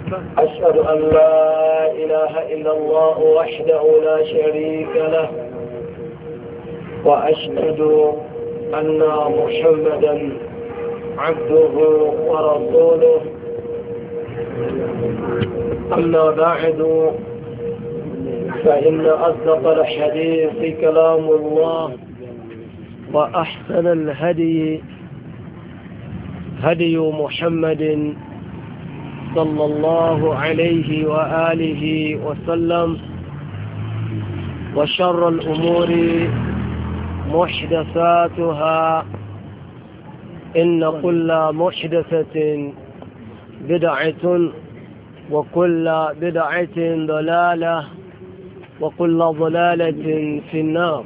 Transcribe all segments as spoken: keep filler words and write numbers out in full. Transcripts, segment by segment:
أشهد أن لا إله إلا الله وحده لا شريك له وأشهد أن محمدا عبده ورسوله أما بعد فإن أصدق الحديث كلام الله وأحسن الهدي هدي محمد صلى الله عليه وآله وسلم وشر الأمور محدثاتها إن كل محدثة بدعة وكل بدعة ضلالة وكل ضلالة في النار.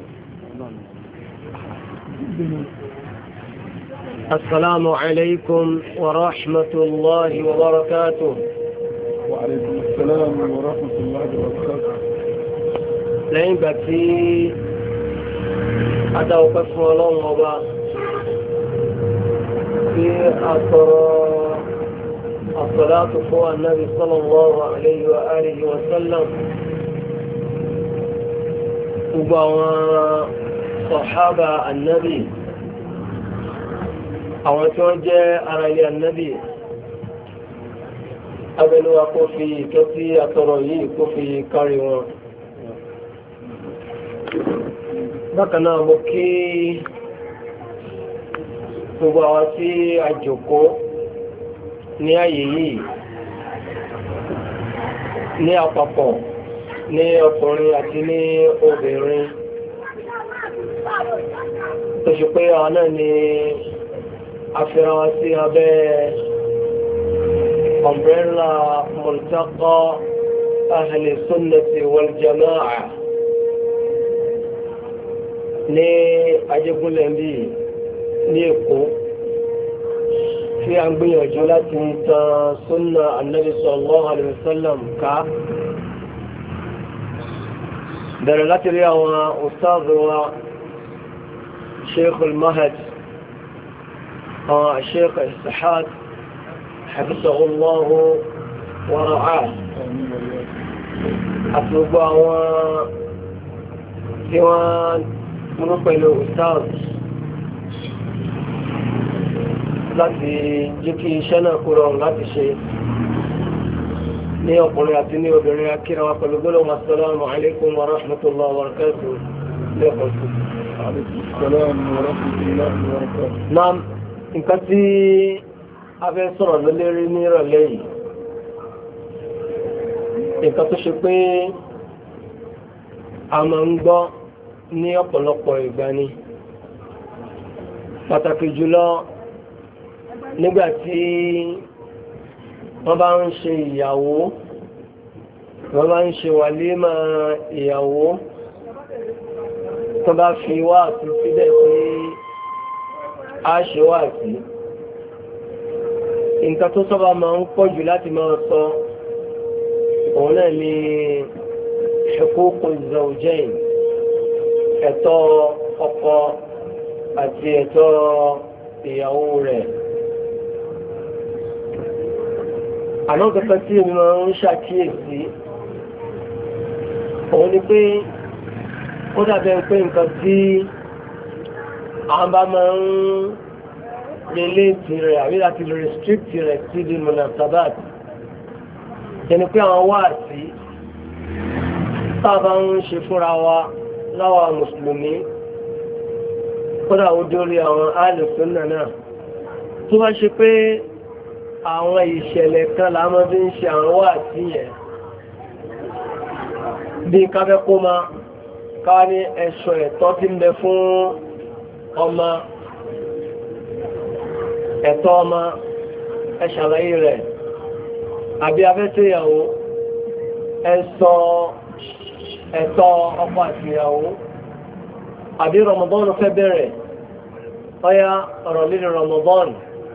السلام عليكم ورحمة الله وبركاته. وعليكم السلام ورحمة الله وبركاته. لين بكي أدعو قسم الله وبا في أثر الصلاة فوق النبي صلى الله عليه وآله وسلم وبا صحابة النبي àwọn tí wọ́n jẹ́ ara ilé ànábì abẹ́lúwa kó fi ìkẹ́ tí àtọrọ yìí kó fi kárí wọn. Bákan náà mo kí gbogbo àwọn tí a jókòó ní ààyè yìí ní àpapọ̀ ní ọkùnrin àti ní obìnrin tó ṣe pé àwọn náà ni afẹ́ràn sí abẹ́ umbrella multaqa ahli sunnati wal jama'a ní Ajégúnlẹ̀mbí ní Èkó tí a ń gbìyànjú láti tan sunna annabi sallallahu alaihi wasallam ká bẹ̀rẹ̀ láti rí àwọn ustaz wa Sheikh al-Mahad الشيخ إسحاق حفظه الله ورعاه أطلبوا سوان منقل أستاذ láti jẹ́ kí iṣẹ́ náà kó rọrùn láti ṣe ní ọkùnrin àti ní obìnrin akíra wa pẹ̀lú gbọ́lọ̀ assalamu alaikum wa rahmatullahi wa barakatuh lẹ́kọ̀ọ́ sí. Naam, nǹkan tí a fẹ́ sọ̀rọ̀ lólérí ní ìrọ̀lẹ́ yìí nǹkan tó ṣe pé a máa ń gbọ́ ní ọ̀pọ̀lọpọ̀ ìgbà ni pàtàkì jùlọ nígbà tí wọ́n bá ń ṣe ìyàwó wọ́n bá ń ṣe wàlímà ìyàwó tó bá fi wá àti síbẹ̀ pé a ṣe wá sí nǹkan tó sábà máa ń pọ̀ jù láti máa sọ òun náà ni huququ zawjayn, ẹ̀tọ́ ọkọ àti ẹ̀tọ́ ìyàwó rẹ̀. àná kankan tí èmi máa ń ṣàkíyèsí òun ni pé ó dàbẹ̀ pé nǹkan tí àwọn bá máa ń relate rẹ̀ àbí láti restrict rẹ̀ sí di munasabat yẹni pé àwọn wá sí tábà ń ṣe fúnra wa láwa mùsùlùmí kódà ó dórí àwọn ahlu sunnah náà tó bá ṣe pé àwọn ìṣẹ̀lẹ̀ kan láàmọ́ bí ń ṣe àwọn wá sí yẹn bí káfẹ́ kó máa káwá ní ẹ̀ṣọ́ ẹ̀tọ́ tí ń bẹ fún ọmọ ẹ̀tọ́ ọmọ ẹ̀ṣàlàyé rẹ̀ àbí afẹ́sẹ̀yàwó ẹ̀sọ ẹ̀tọ́ ọkọ àti ìyàwó àbí Ramadan fẹ́ bẹ̀rẹ̀ ọya ọ̀rọ̀ lílẹ̀ Ramadan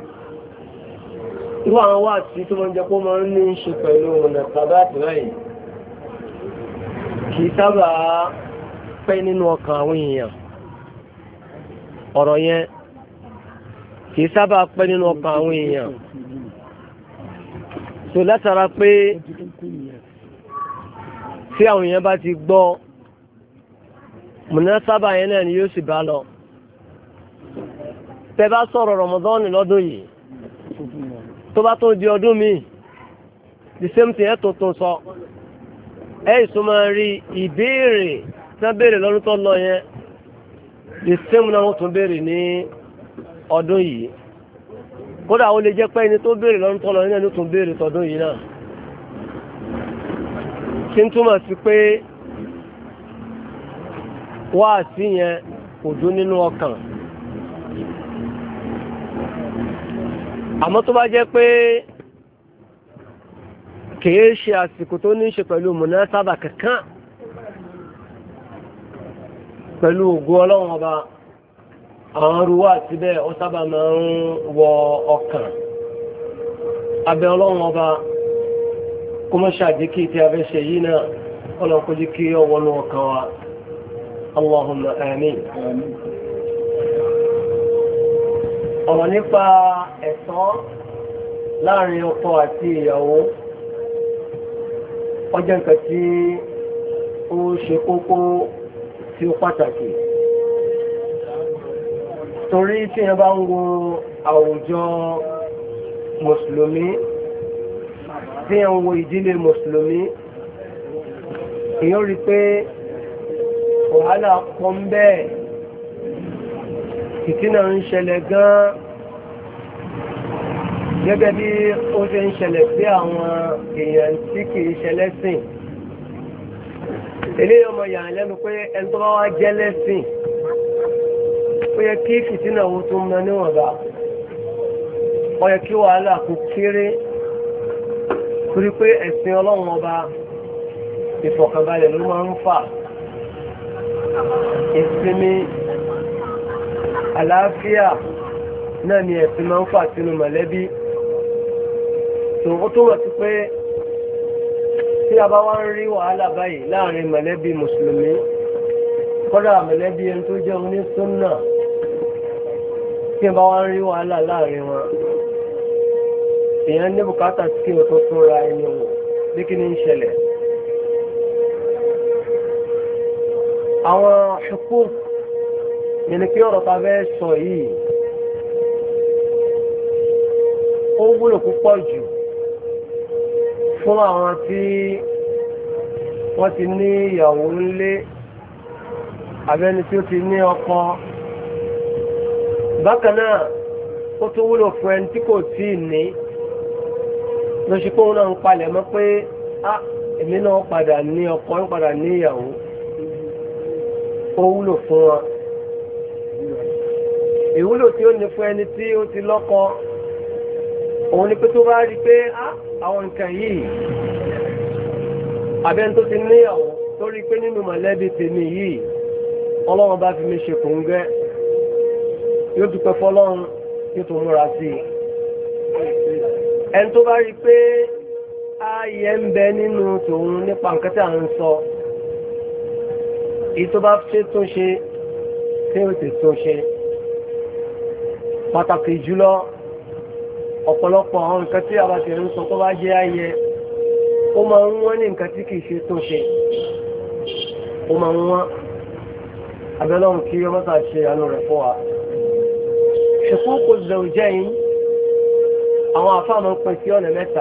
irú àwọn wá sí tó máa ń jẹ́ kó máa ń ní ṣe pẹ̀lú ọ̀nà tàbí àtìláyìn kì í sábà pẹ́ nínú ọkàn àwọn èèyàn ọ̀rọ̀ yẹn kì í sábà pẹ́ nínú ọkàn àwọn èèyàn so látara pé tí àwọn èèyàn bá ti gbọ́ mùnásábà yẹn náà ni yóò sì bá lọ. Tẹ́ bá sọ̀rọ̀ Ramadan lọ́dún yìí tó bá tó di ọdún míì the same thing ẹ̀ tó tó sọ ẹ̀ ìsúnmọ́ rí ìbéèrè tí wọ́n béèrè lọ́dún tó lọ yẹn the same náà wọ́n tún béèrè ní ọdún yìí. Kódà ó lè jẹ́ pé ẹni tó béèrè lọ́dún tó lọ yẹn ló tún béèrè tọdún yìí náà. Kí n túmọ̀ sí pé wáàsí yẹn kò dún nínú ọkàn. Àmọ́ tó bá jẹ́ pé kìí ṣe àsìkò tó ní ṣe pẹ̀lú mùnásábà kankan pẹ̀lú ògo Ọlọ́run ọba àwọn ruwá àti bẹ́ẹ̀ ó sábà máa ń wọ ọkàn. Abẹ́ Ọlọ́run ọba kó mọ́ ṣàdíkì tí a fẹ́ ṣe yìí náà Ọlọ́run kó jí kí ọ wọnú ọkàn wa. Allahumma amin. Ọ̀rọ̀ nípa ẹ̀tọ́ láàrin ọkọ àti ìyàwó ó jẹ́ nǹkan tí ó ṣe kókó tí ó pàtàkì. Torí tí ẹ bá ń wo àwùjọ mùsùlùmí, tí ẹ ń wo ìdílé mùsùlùmí, èyàn rí pé wàhálà pọ̀ ń bẹ́ẹ̀, ìtínà ń ṣẹlẹ̀ gan-an gẹ́gẹ́ bí ó ṣe ń ṣẹlẹ̀ sí àwọn èèyàn tí kìí ṣẹlẹ̀ sìn. Eléyìí ọmọ yàrá lẹ́nu pé ẹni tó bá wá jẹ́ lẹ́sìn ó yẹ kí fìtínà wo tó mọ níwọ̀nba, ó yẹ kí wàhálà kó kéré, torí pé ẹ̀sìn Ọlọ́run ọba ìfọ̀kànbalẹ̀ ló máa ń fà, ìsinmi àlàáfíà náà ni ẹ̀sìn máa ń fà sínú mọ̀lẹ́bí. tó ó tó wọ̀ sí pé tí a bá wá ń rí wàhálà báyìí láàrin mọ̀lẹ́bí mùsùlùmí, kọ́dà mọ̀lẹ́bí ẹni tó jẹ́ onísúnnà, tí a bá wá ń rí wàhálà láàrin wọn, èèyàn ní bùkátà sí o tó tó ra ẹni wò bí kí ni ń ṣẹlẹ̀. àwọn ṣùkú yẹn ni pé ọ̀rọ̀ ta fẹ́ sọ yìí ó wúlò púpọ̀ jù fún àwọn tí wọ́n ti ní ìyàwó ńlé abẹ́ni tí ó ti ní ọkọ. Bákan náà ó tún wúlò fún ẹni tí kò tí ì ní lọ́sí pé òun náà ń palẹ̀ mọ́ pé á èmi náà padà ní ọkọ ń padà ní ìyàwó. Ó wúlò fún wọn. Ìwúlò tí ó ní fún ẹni tí ó ti lọ́kọ òun ni pé tó bá rí pé àwọn nǹkan yìí abẹ́ni tó ti níyàwó tó rí pé nínú mọ̀lẹ́bí tèmi yìí Ọlọ́run bá fi mi ṣe kòńgẹ́, yóò dúpẹ́ fọ́lọ́run yóò tó múra sí i. ẹni tó bá rí pé ààyè ń bẹ nínú tòun nípa nǹkan tí a ń sọ, èyí tó bá ṣe tó ṣe tí ó ti tó ṣe. Pàtàkì jùlọ ọ̀pọ̀lọpọ̀ àwọn nǹkan tí a bá ti ń sọ tó bá jẹ́ ayẹ, ó máa ń wọ́n ní nǹkan tí kìí ṣe tó ṣe, ó máa ń wọ́n. Abẹ́lọ́run kí ọmọ tàà ṣe àánú rẹ̀ fún wa. Huququ zawjayn àwọn àfáàmọ́ pín sí ọ̀nà mẹ́ta.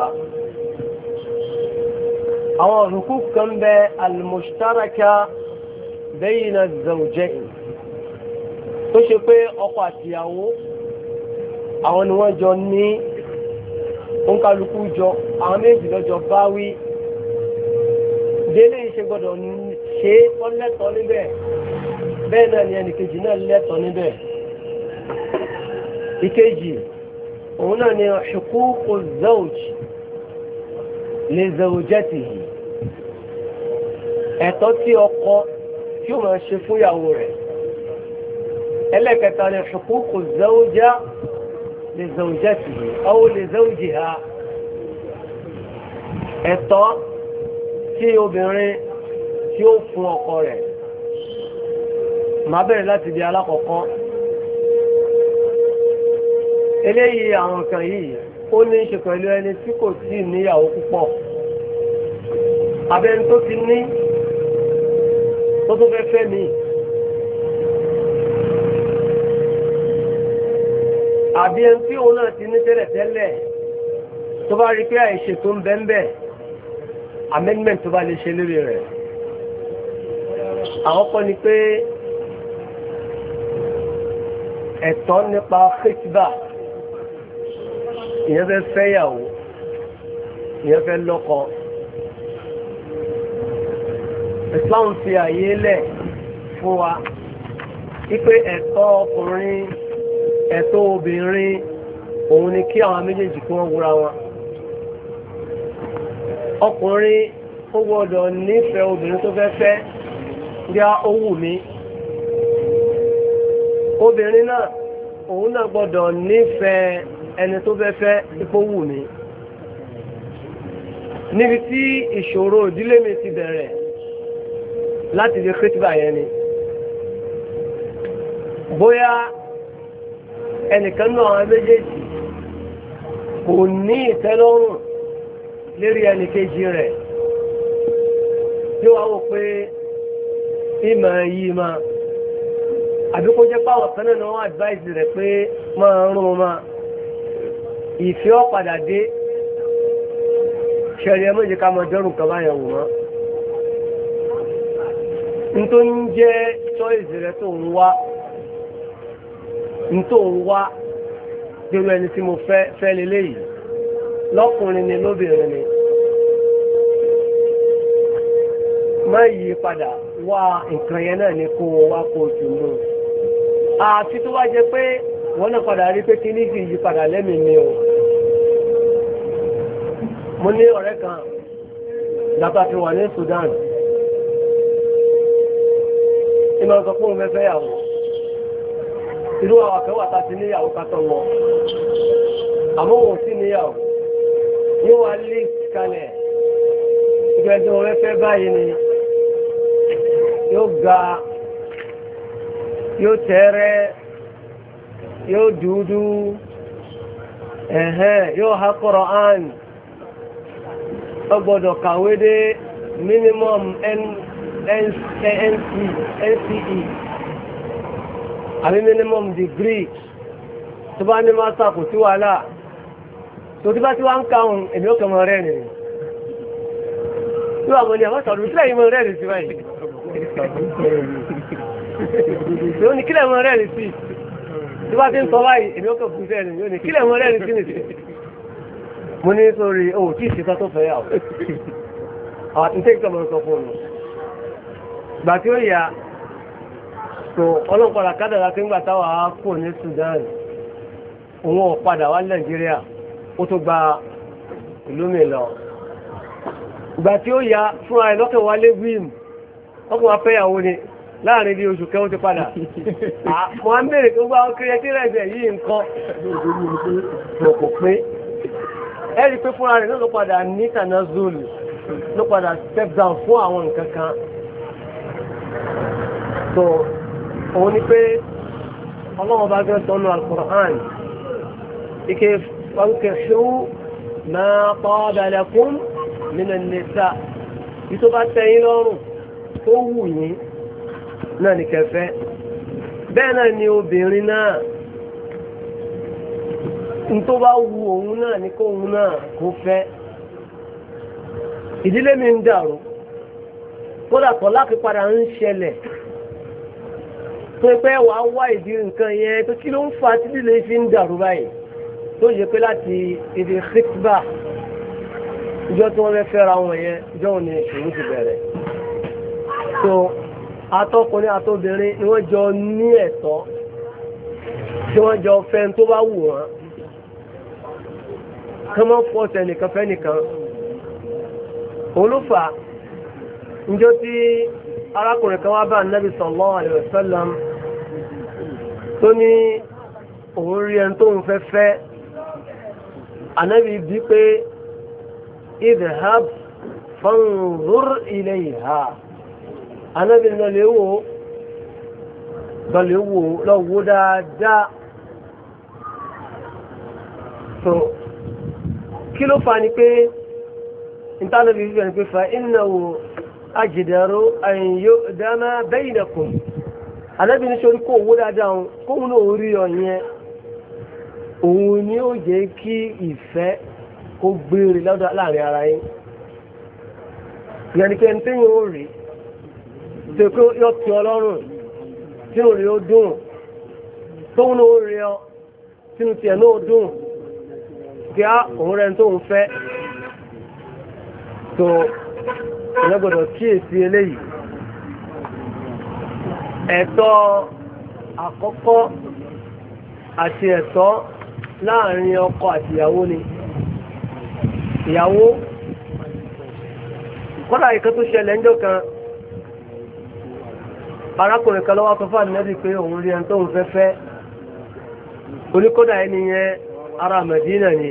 Àwọn huquq kan bẹ al-mushtaraka bayna az-zawjayn tó ṣe pé ọkọ àtìyàwó àwọn ni wọ́n jọ ní òǹkàlùkù jọ, àwọn méjì lọ́jọ́ bá wí. Délé ìṣe gbọ́dọ̀ ṣe ọlẹ́tọ̀ níbẹ̀, bẹ́ẹ̀ náà ni ẹnìkejì náà lẹ́tọ̀ níbẹ̀. Ìkejì òun náà ni huququ zawj li zawjatihi, ẹ̀tọ́ tí ọkọ tí ó máa ṣe fún ìyàwó rẹ̀. Ẹlẹ́kẹta ni huququ zawja li zawjatihi aw li zawjiha, ẹ̀tọ́ tí obìnrin tí ó fún ọkọ rẹ̀. Màá bẹ̀rẹ̀ láti di alákọ̀ọ́kọ́. Eléyìí àwọn kan yìí ó ní ṣe pẹ̀lú ẹni tí kò tí níyàwó púpọ̀ abẹ́ni tó ti ní tó tó fẹ́ fẹ́ mi àbí ẹni tí òun náà ti ní tẹ́lẹ̀ tẹ́lẹ̀ tó bá rí pé àìṣe tó ń bẹ́ńbẹ́ amendment tó bá lè ṣe lórí rẹ̀ àwọn kọ́ ni pé ẹ̀tọ́ nípa fẹ́tìbà ìyẹn fẹ́ fẹ́yàwó ìyẹn fẹ́ lọ́kọ Islam fi àyè lẹ̀ fún wa wípé ẹ̀tọ́ ọkùnrin ẹ̀tọ́ obìnrin òun ni kí àwọn méjèèjì kí wọ́n wúra wọn ọkùnrin ó gbọ́dọ̀ nífẹ̀ẹ́ obìnrin tó fẹ́ fẹ́ bí ó wù mí obìnrin náà òun náà gbọ́dọ̀ nífẹ̀ẹ́ ẹni tó fẹ́ fẹ́ ipò wù mí níbi tí ìṣòro ìdílé mi ti bẹ̀rẹ̀ láti lè kìtìbà yẹn ni bóyá ẹnìkan náà àwọn méjèèjì kò ní ìtẹ́lọ́rùn lérí ẹnìkejì rẹ̀ tí wọ́n wò pé ìmọ̀ yìí máa àbí kó jẹ́ páwọn kan náà wọ́n advice rẹ̀ pé máa rún ma ìfẹ́ ọ̀padà dé ṣẹ̀rí ẹ méjì ká mọ dẹ́rùn kan báyẹn wò mọ́ nítorí ń jẹ́ choice rẹ̀ tó ń wá nítorí ń wá dérú ẹni tí mo fẹ́ fẹ́ lélẹ́yìí lọ́kùnrin ni lóbìnrin ni má yí padà wá nǹkan yẹn náà ní kó wá kó o tún mú àti tó wá jẹ pé wọ́n náà padà rí pé kí ní fi yí padà lẹ́mìí mi o mo ní ọ̀rẹ́ kan dàpọ̀ àti wà ní Sudan ìmọ̀ nǹkan fún òun fẹ́ yàwó irú àwọn akẹ́wà tá ti níyàwó kátọ̀ wọn àmọ́ wọn sí níyàwó yóò wá lé kalẹ̀ ìgbẹ́ tí wọ́n fẹ́ báyìí ni yóò ga yóò tẹ́rẹ́ yóò dúdú ẹ̀hẹ́ yóò ha Qur'an ó gbọ́dọ̀ kàwé dé minimum N C E àbí minimum degree tó bá ní máa sàkó sí wàhálà tó tí bá tí wá ń káhùn èmi ó kẹmọ rẹ̀ nìí tí wà mọ́ ní àwọn sọ̀rọ̀ sílẹ̀ yìí mọ́ rẹ̀ sí báyìí tí ó ní kílẹ̀ mọ́ rẹ̀ sí tí bá tí ń sọ báyìí èmi ó kẹ fún iṣẹ́ rẹ̀ ní kílẹ̀ mọ́ rẹ̀ sí nìí mo ní sórí ohun tí ìṣẹ́ta tó fẹ́ yà ó àwọn àti tẹ́kítọ̀ mọ́ sọ fún un gbà tí ó yà tó ọlọ́pàá kádàrá pé ńgbà táwà á kò ní Sudan òun ò padà wá Nàìjíríà ó tó gba ìlú mi lọ ìgbà tí ó yà fún ààrẹ lọ́kẹ̀ wálé wíìm ọkùnrin afẹ́yàwó ni láàrin bí oṣù kẹwọn ti padà mo á ń bèèrè pé gbá ọkùnrin tí rẹ̀ yìí nǹkan kò pé ẹ̀rí pé fúnra rẹ̀ náà ló padà ní tànà zulu ló padà step down fún àwọn nǹkan kan so òun ni pé ọlọ́run bá gẹ́ tọ́nu al-Qur'an ike fankihu ma taba lakum minan nisa bí tó bá tẹ́yìn lọ́rùn tó wù yín náà ní kẹfẹ́ bẹ́ẹ̀ náà ni obìnrin náà n tó bá wu òun náà ní kó òun náà kó fẹ́ ìdílé mi ń dàrú kódà kọ́ láti padà ń ṣẹlẹ̀ tó pẹ́ wàá wá ìdí nǹkan yẹn tó kí ló ń fa títí lè fi ń dàrú báyìí tó yẹ pé láti ibi khitba ìjọ tí wọ́n fẹ́ fẹ́ra wọn yẹn ìjọ wọn ni ìṣòro ti bẹ̀rẹ̀ so atọ́kùnrin àtobìnrin ni wọ́n jọ ní ẹ̀tọ́ tí wọ́n jọ fẹ́ tó bá wù wọ́n kí wọ́n fọ́ọ̀tẹ̀ nìkan fẹ́ nìkan òun ló fà níjọ́ tí arákùnrin kan wá bá Nábì sallallahu alaihi wasallam tó ní òun rí ẹni tó ń fẹ́ fẹ́ Ànábì bí pé idhhab fanzur ilayha Ànábì lọ lè wò lọ lè wò lọ wò dáadáa so kí ló fà ní pé ìtànàbí fífẹ́ ní pé fa innahu ajdaru an yu'dama bainakum Ànábì ní sórí kó owó dáadáa kóhun náà orí ọ̀yẹn òun ni ó jẹ́ kí ìfẹ́ kó gbére láàrin ara yín ìyẹn ni pé ẹni tí yóò rí tó kó yọ tí ọlọ́run tínú rí ó dùn tóun náà rí ọ tínú tiẹ̀ náà dùn kí á òun rẹ̀ tó ń fẹ́ tó ìyẹn gbọ́dọ̀ kíyèsí eléyìí ẹ̀tọ́ àkọ́kọ́ àti ẹ̀tọ́ láàrin ọkọ àti ìyàwó ni ìyàwó kọ́dà ìkan tó ṣẹlẹ̀ ń jọ kan arákùnrin kan lọ́wọ́ sọfà nẹ́bí pé òun rí ẹni tó ń fẹ́fẹ́ oníkọ́dà ẹni yẹn ará Mẹ̀dínà ni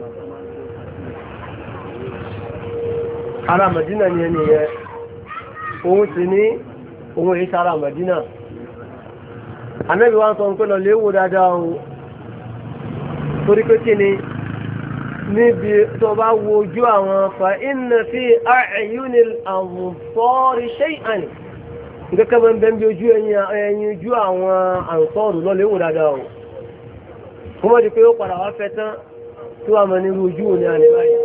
ará Mẹ̀dínà ni ẹni yẹn òun sì ní òun èyí sára Mẹ̀dínà Ànábì wá ń sọ pé lọ léwò dáadáa o torí pé kí ni níbi tó bá wo ojú àwọn fa inna fi a'yunil ansari shay'an gẹ́gẹ́ bá ń bẹ́ ń bí ojú ẹyin ojú àwọn àǹsọ́ọ̀rù lọ léwò dáadáa o kó mọ́ di pé ó padà wá fẹ́ tán tí wàá mọ nírú ojú òní àní báyìí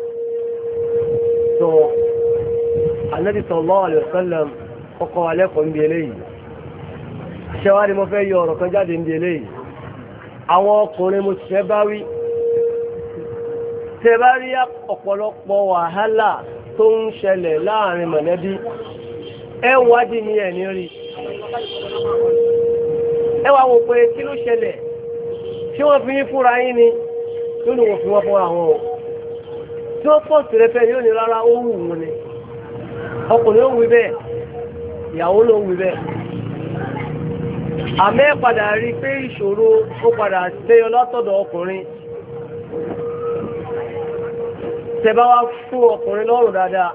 tó Ànábì sallallahu alaihi wasallam ọkọ̀ alẹ́kọ̀ọ́ ń bí eléyìí ṣẹwàá mo fẹ́ yọ ọ̀rọ̀ kan jáde ń bí eléyìí àwọn ọkùnrin mo ṣẹ́ bá wí tẹ bá rí ọ̀pọ̀lọpọ̀ wàhálà tó ń ṣẹlẹ̀ láàrin mọ̀lẹ́bí ẹ wádìí ní ẹ̀ní rí ẹ wá wò pé kí ló ṣẹlẹ̀ tí wọ́n fi yín fúnra yín ni tó ní wọ́n fi wọ́n fúnra wọn o tí wọ́n pọ̀ sí rẹpẹ́ yóò ní rárá ó wù wọn ni ọkùnrin ó wí bẹ́ẹ̀ ìyàwó ló wí bẹ́ẹ̀ àmẹ́ padà rí pé ìṣòro ó padà tẹ́yọ látọ̀dọ̀ ọkùnrin tẹ́bá wá fún ọkùnrin lọ́rùn dáadáa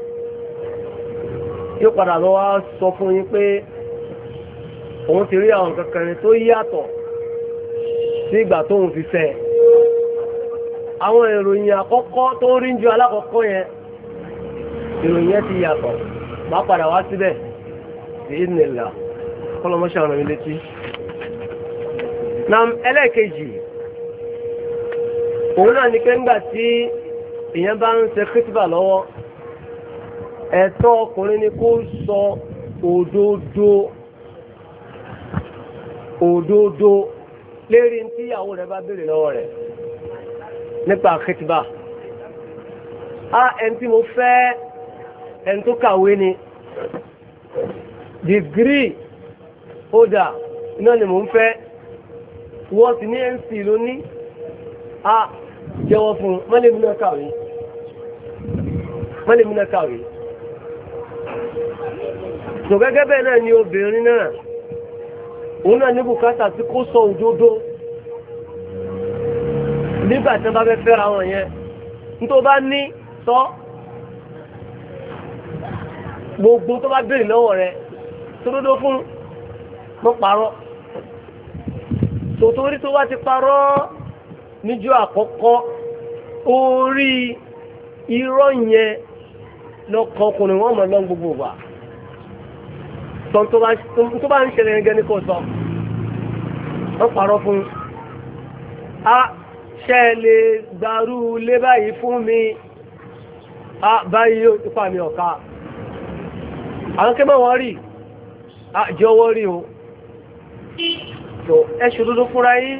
yóò padà lọ wá sọ fún yín pé òun ti rí àwọn kankan tó yàtọ̀ sí ìgbà tóun fi fẹ́ àwọn ìròyìn àkọ́kọ́ tó rí ju alákọ̀ọ́kọ́ yẹn ìròyìn yẹn ti yàtọ̀ má padà wá síbẹ̀ sí ìnìlá kọlọmọṣẹ́ ọ̀nà mi létí. na ẹlẹ́ẹ̀kejì òun náà ní pé ńgbà tí èèyàn bá ń ṣe kìtìbà lọ́wọ́ ẹ̀tọ́ ọkùnrin ni kó sọ òdodo òdodo lérí tí ìyàwó rẹ̀ bá béèrè lọ́wọ́ rẹ̀ nípa kìtìbà. a ẹni tí mo fẹ́ ẹni tó kàwé ni dìgírì ódà iná ni mò ń fẹ́ wọ́n ti ní nc lóní a jẹ́wọ́ fún mọ́lẹ̀mínà kàwé mọ́lẹ̀mínà kàwé tó gẹ́gẹ́ bẹ́ẹ̀ náà ni obìnrin náà òun náà ní bùkátà tí kó sọ òdodo nígbà tí wọ́n bá fẹ́ fẹ́ra wọn yẹn nítorí bá ní sọ gbogbo tó bá béèrè lọ́wọ́ rẹ̀ tó dódó fún mọ́ parọ́ tòtórí tó wá ti parọ́ níjọ́ àkọ́kọ́ orí irọ́ yẹn lọ́kọ̀ ọkùnrin wọn mọ̀ lọ́n gbogbo wa tó bá ń ṣẹlẹ̀ gẹ́gẹ́ ní kò sọ wọ́n parọ́ fún a ṣe lè gbàrú lé báyìí fún mi a báyìí yóò ti pa mi ọ̀ka àwọn kí mọ́ wọ́n rí a jọwọ́ rí o tó ẹṣù dúdú fúnra yí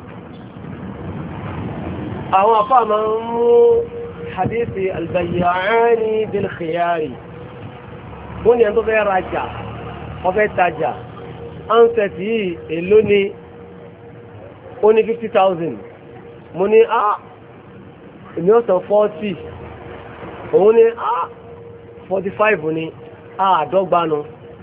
àwọn afá ma ń mú hadithi albayyani bil khiyari wọ́n ni ẹn tó fẹ́ rajà wọ́n fẹ́ tajà ansẹ̀tì yìí èló ni ó ní fifty thousand mo ní á èmi ó san forty òun ní á forty five ní àádọ́gbánu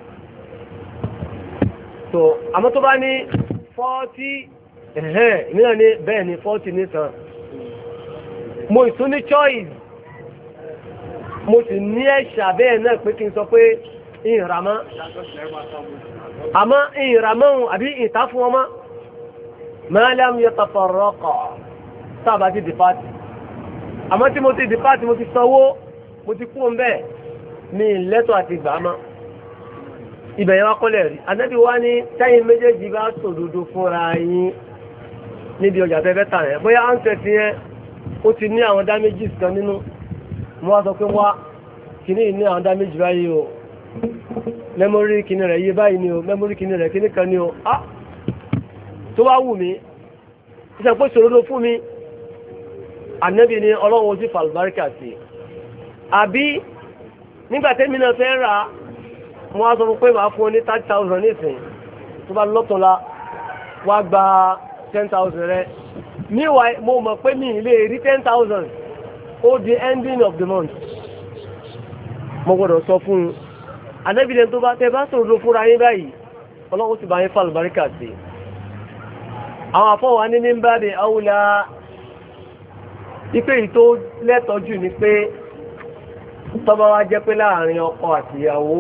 so àmọ́ tó bá ní forty ẹ̀hẹ́n ìmìnà ní bẹ́ẹ̀ ni forty nìsan mo ìtún ní choice mo sì ní ẹ̀ṣà bẹ́ẹ̀ náà pé kí n sọ pé ìràmọ́ àmọ́ ìràmọ́ àbí ìta fún ọmọ ma lam yatafarraqa sábà ti dìpátì àmọ́ tí mo ti dìpá tí mo ti sanwó mo ti kú ń bẹ́ẹ̀ ní lẹ́tọ̀ àti gbà mọ́ ibẹ̀ yẹn wá kọ́lẹ̀ rí Ànábì wá ní tẹ́yìn méjèèjì bá sòdodo fúnra yín níbi ọjà fẹ́fẹ́ tà yẹn bóyá áńsẹ̀tì yẹn ó ti ní àwọn damages kan nínú mo wá sọ pé wá kìíní ní àwọn damages báyìí o mẹ́mórí kìíní rẹ̀ yé báyìí ni o mẹ́mórí kìíní rẹ̀ kìíní kan ni o ah tó wá wù mí iṣẹ́ pé sòdodo fún mi Ànábì ní Ọlọ́run ojú fàlùbáríkà sí àbí nígbà tẹ́mi náà fẹ́ rà mo wá sọ fún pé màá fún ọ ní thirty thousand nísìnyí tó bá lọ́tọ̀ọ́la wá gba ten thousand rẹ meanwhile mo mọ̀ pé mi lè rí ten thousand ó di ending of the month mo gbọ́dọ̀ sọ fún un Ànábì tó bá tẹ bá sọ̀rọ̀ fúnra yín báyìí Ọlọ́run ti bá yín fàlùbáríkà sí àwọn àfọwà ní mímbà de àwùlá ipe yìí tó lẹ́tọ̀ọ́jù ni pé tọ́ba wa jẹ́ pé láàrin ọkọ àtìyàwó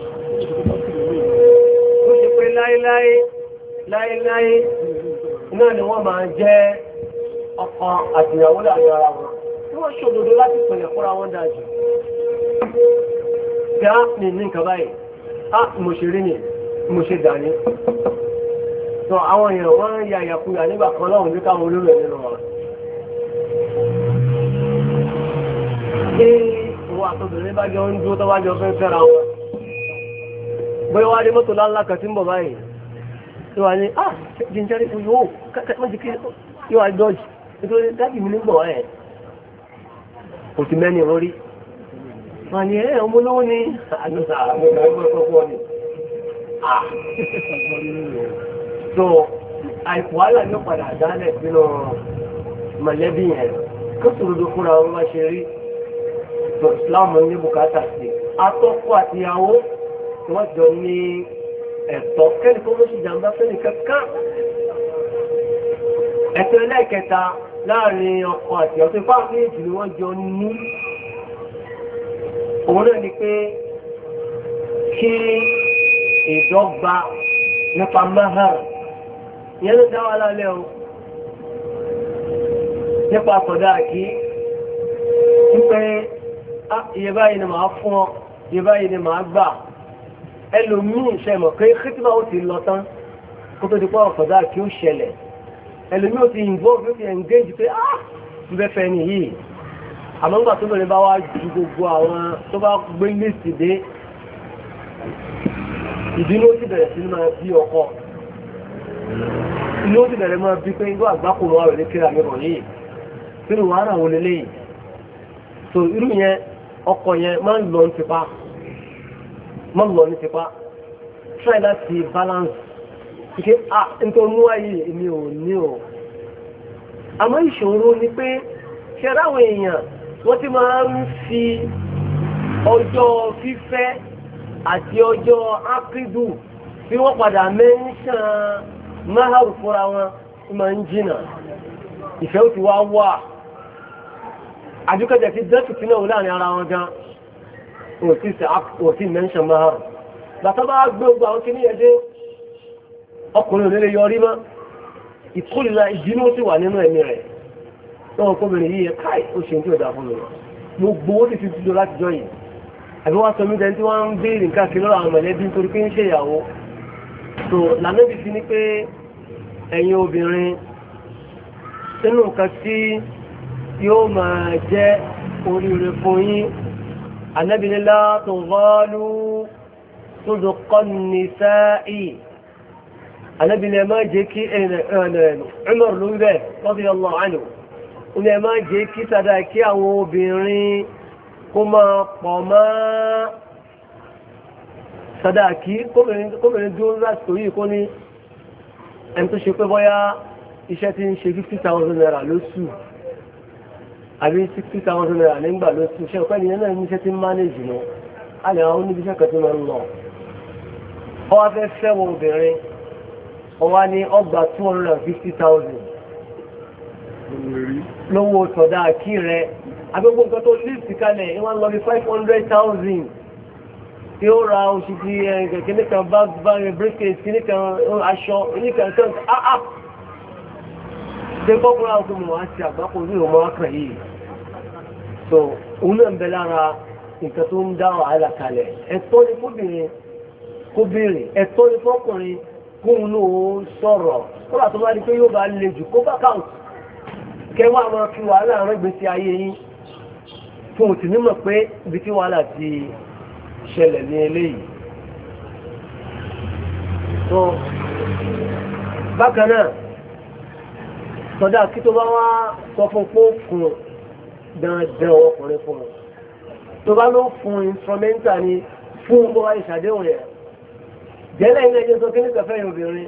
ó ṣe pé láéláé láéláé náà ni wọ́n máa jẹ́ ọkọ àtìyàwó láàrin ara wọn tí wọ́n ṣòdodo láti pèlè fúnra wọn dájú kí á ní ní nǹkan báyìí á mo ṣe rí ni mo ṣe dà ní tó àwọn èèyàn wọ́n ń ya ìyàkuyà nígbà kan lọ́hùn ní káwọn olóró ẹ̀ nínú wọn. Ṣé ìwọ àtọ́bìnrin bá jọ ń dúró tó bá jọ fẹ́ fẹ́ra wọn? Bóyá wá dé mọ́tò láńlá kan tí ń bọ̀ báyìí. Ṣé wàá ní ah jíjẹ́rì fún yóò kẹ́kẹ́ wọ́n ti kí yóò wá dọ́jì nítorí dábì mi ní bọ̀ ẹ̀. Kò ti mẹ́ni orí. Wọ́n ní ẹ̀ ọmọ olówó ni àdúrà àwọn ọmọ ẹgbẹ́ pọ́pọ́ ni. So àìkú wàhálà yóò padà dálẹ̀ sínú mọ̀lẹ́bí yẹn kó sòrodo fúnra wọn bá ṣe rí tó ìsìláàmù ní bùkátà sí atọ́kọ àtìyàwó tí wọ́n jọ ní ẹ̀tọ́ kẹ́ni kó ló ṣe jàǹbá fẹ́ni kankan ẹ̀tọ́ ẹlẹ́ẹ̀kẹta láàrin ọkọ àtìyàwó tó fáwọn méjì ni wọ́n jọ ní òun náà ni pé kí ìdọ́gba nípa mahar ìyẹn ló dá wa lálẹ́ o nípa sọ̀dá kí wípé iye báyìí ni màá fún ọ iye báyìí ni màá gbà ẹlòmíì ṣẹmọ̀ pé kíkíbà ó ti lọ tán kó tó di pọ́ sọ̀dá kí ó ṣẹlẹ̀ ẹlòmíì ó ti involve ó ti engage pé ah ń bẹ́ fẹ́ ni yìí àmọ́ nígbà tó bẹ̀rẹ̀ bá wá ju gbogbo àwọn tó bá gbé list dé ìdínú ó sì bẹ̀rẹ̀ sí máa bí ọkọ inú ó sì bẹ̀rẹ̀ máa bí pé igbó àgbákùnrin wà rẹ̀ ní kíra mìíràn yìí sínú wàhálà wọn lélẹ́yìí so irú yẹn ọkọ yẹn máa ń lọ ní tipa máa ń lọ ní tipa try láti balance ike ah nítorí mú ayé èmi ò ní o àmọ́ ìṣòro ni pé ṣe ráwọn èèyàn wọ́n ti máa ń fi ọjọ́ fífẹ́ àti ọjọ́ ákídù tí wọ́n padà mẹ́ńṣàn máhàrù fúnra wọn tí máa ń jìnà ìfẹ́ ó ti wá wà àdúkẹ́jẹ̀ tí dẹ́tù tí náà láàrin ara wọn gan wọ́n ti mẹ́ńṣàn máhàrù bàtà bá gbé ogun àwọn kìíní ẹ̀dẹ́ ọkùnrin òlélẹ̀ yọrí mọ́ ìkórìíra ìdínú sì wà nínú ẹ̀mí rẹ̀ lọ́wọ́ kóbìnrin yìí káì ó ṣe tí ó dá fún mi gbogbo ó ti fi dúró láti jọ yìí àbí wọ́n sọ mí dẹni tí wọ́n ń béèrè nǹkan kí lọ́rọ̀ àwọn mọ̀lẹ́bí nítorí pé ń ṣe ìyàwó so lànàbí fi ní pé ẹ̀yin obìnrin nínú nǹkan tí yóò máa jẹ́ oríire fún yín ànábìnilá tó gọ́ọ́lù tó dùkọ́ ní sáì ànábìnilá máa jẹ́ kí Umar ló ń bẹ̀ radiyallahu anhu ní ẹ máa jẹ́ kí sàdá kí àwọn obìnrin kó máa pọ̀ mọ́ sàdá kí kóbìnrin dúró lásìkò yìí kó ní ẹni tó ṣe pé bọ́yá iṣẹ́ tí ń ṣe fifty thousand naira lóṣù àbí sixty thousand naira nígbà lóṣù ṣe ọ̀pẹ́ nìyẹn náà ní iṣẹ́ tí ń manage lọ a lè àwọn oníbiṣẹ́ kan tí wọ́n ń lọ ọ wá fẹ́ fẹ́ wọ obìnrin ọ wá ní ọgbà two hundred and fifty thousand lówó sọ̀dá kí rẹ̀ agbègbè nǹkan tó list kalẹ̀ ìwọ̀n lọ bí five hundred thousand tí ó ra oṣù tí kìíní kan bá bá briefcase kìíní kan aṣọ kìíní kan kan áá ṣe kọ́kúnrà ọkùnrin mọ̀ á ti àgbákò ní ìwọ̀n akàn yìí so òun náà ń bẹ lára nǹkan tó ń dá wàhálà kalẹ̀ ẹ̀tọ́ ni fóbìnrin kó béèrè ẹ̀tọ́ ni fọkùnrin kóun náà ó sọ̀rọ̀ kódà tó bá di pé yóò bá le jù kó bá káwọn kẹwàá máa fi wàhálà rán gbèsè ayé yín fún òtún nímọ̀ pé ibi tí wàhálà ti ṣẹlẹ̀ ní eléyìí. so bákan náà sọdá kí tó bá wá sọ fún pé ó fún dandan ọkùnrin fún un tó bá ló fún instrumental ni fún bó wá ìṣàdéhùn yẹn jẹ́lẹ̀ ilé ẹjọ́ sọ kí ní kẹfẹ́ yìí obìnrin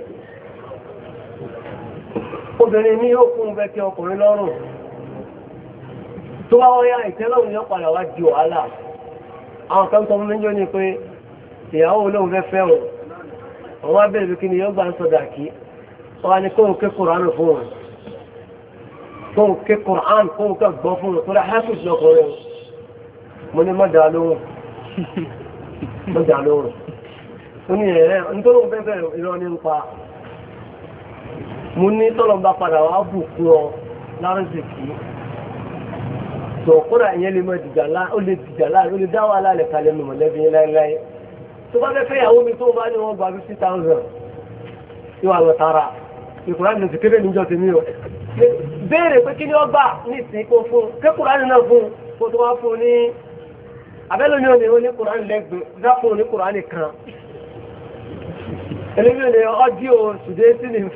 obìnrin ní yóò fún bẹ́ kí ọkùnrin lọ́rùn tó bá wọ́yá ìtẹ́lọ́rùn yóò padà wá di wàhálà àwọn kan tọ́ mẹ́jọ ní pé ìyàwó olóhùn fẹ́ fẹ́ràn àwọn abẹ́rẹ́ kí ni yóò gbà ń sọdà kí wọ́n á ní kóhùn ké Kùránì fún wọn kóhùn ké Kùránì kóhùn ké gbọ́ fún wọn tó dá hafiz lọkùnrin mo ní mọ́dà lóhùn mọ́dà lóhùn ó ní ẹ̀rẹ́ nítorí òun fẹ́fẹ́ ìrọ́ ní ń pa mo ní tọ́lọ̀ bá padà wá bù fún ọ lárúsìkì tó kódà ìyẹn lè mọ ìdìjà ó lè dìjà láàrin ó lè dá wà lálẹ́ kalẹ̀ nù mọ̀lẹ́bí yẹn láéláé tó bá fẹ́fẹ́ ìyàwó mi tó bá ní wọ́n gba fifty thousand yóò wà lọ tààrà ìkùránì lè ti kéré níjọ tèmi o béèrè pé kí ni ó gbà ní ìsìn kó fún kékùránì náà fún kó tó wá fún ní abẹ́lómi ò ní ó ní kùránì lẹ́gbẹ̀ẹ́ dá fún ní kùránì kan ẹlẹ́bí ò ní ọdíò ṣùdé sí ni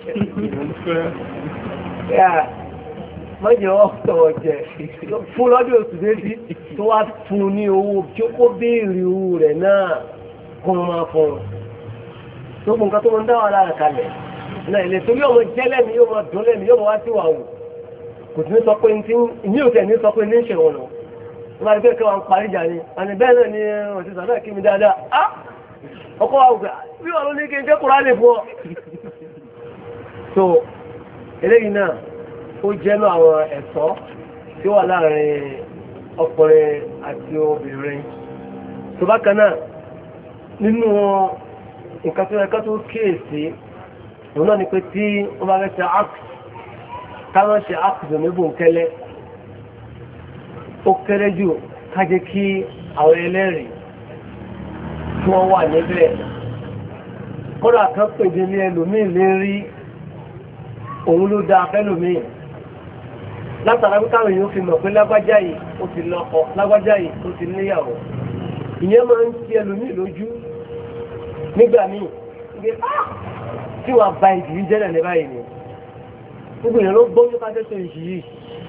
mọ́jẹ̀ ọ́tọ̀ jẹ́ fún lọ́dún oṣù méjì tó wá fún ní owó tí ó kó béèrè owó rẹ̀ náà kó máa fún un tó kún nǹkan tó máa ń dáwà lára kalẹ̀ náà ilé torí ọmọ jẹ́lẹ̀ mi yóò máa dùn lẹ́mi yóò máa wá sí wà wò kò tí ní sọ pé ní òtẹ̀ ní sọ pé ní ìṣẹ̀wọ̀n lọ wọ́n máa rí pé kí wọ́n parí jà ní àní bẹ́ẹ̀ náà ni òtí sàdá kí mi dáadáa á ọkọ̀ wa gbà bí wọ́n ló ní kí n jẹ́ Kùránì fún ọ. so eléyìí náà ó jẹ́nu àwọn ẹ̀tọ́ tí ó wà láàrin ọkùnrin àti obìnrin tó bákan náà nínú nǹkan tó ẹ̀kọ́ tó kíyèsí òun náà ni pé tí wọ́n bá fẹ́ ṣe act káwọn ṣe act níbò kẹ́lẹ́ ó kéré jù kájẹ́ kí àwọn ẹlẹ́rìí tí wọ́n wà níbẹ̀ kọ́dà kan pèdè ní ẹlòmíì lérí òun ló dá fẹ́lòmíì látara pé káwọn èèyàn fi mọ̀ pé lágbájá yìí ó ti lọ́kọ lágbájá yìí ó ti níyàwó ìyẹn máa ń ti ẹlòmíì lójú nígbà míì ìgbé tí wàá ba ìdí yìí jẹ́lẹ̀ ní báyìí ni gbogbo èèyàn ló gbọ́ nípa tẹ́tọ̀ ìṣì yìí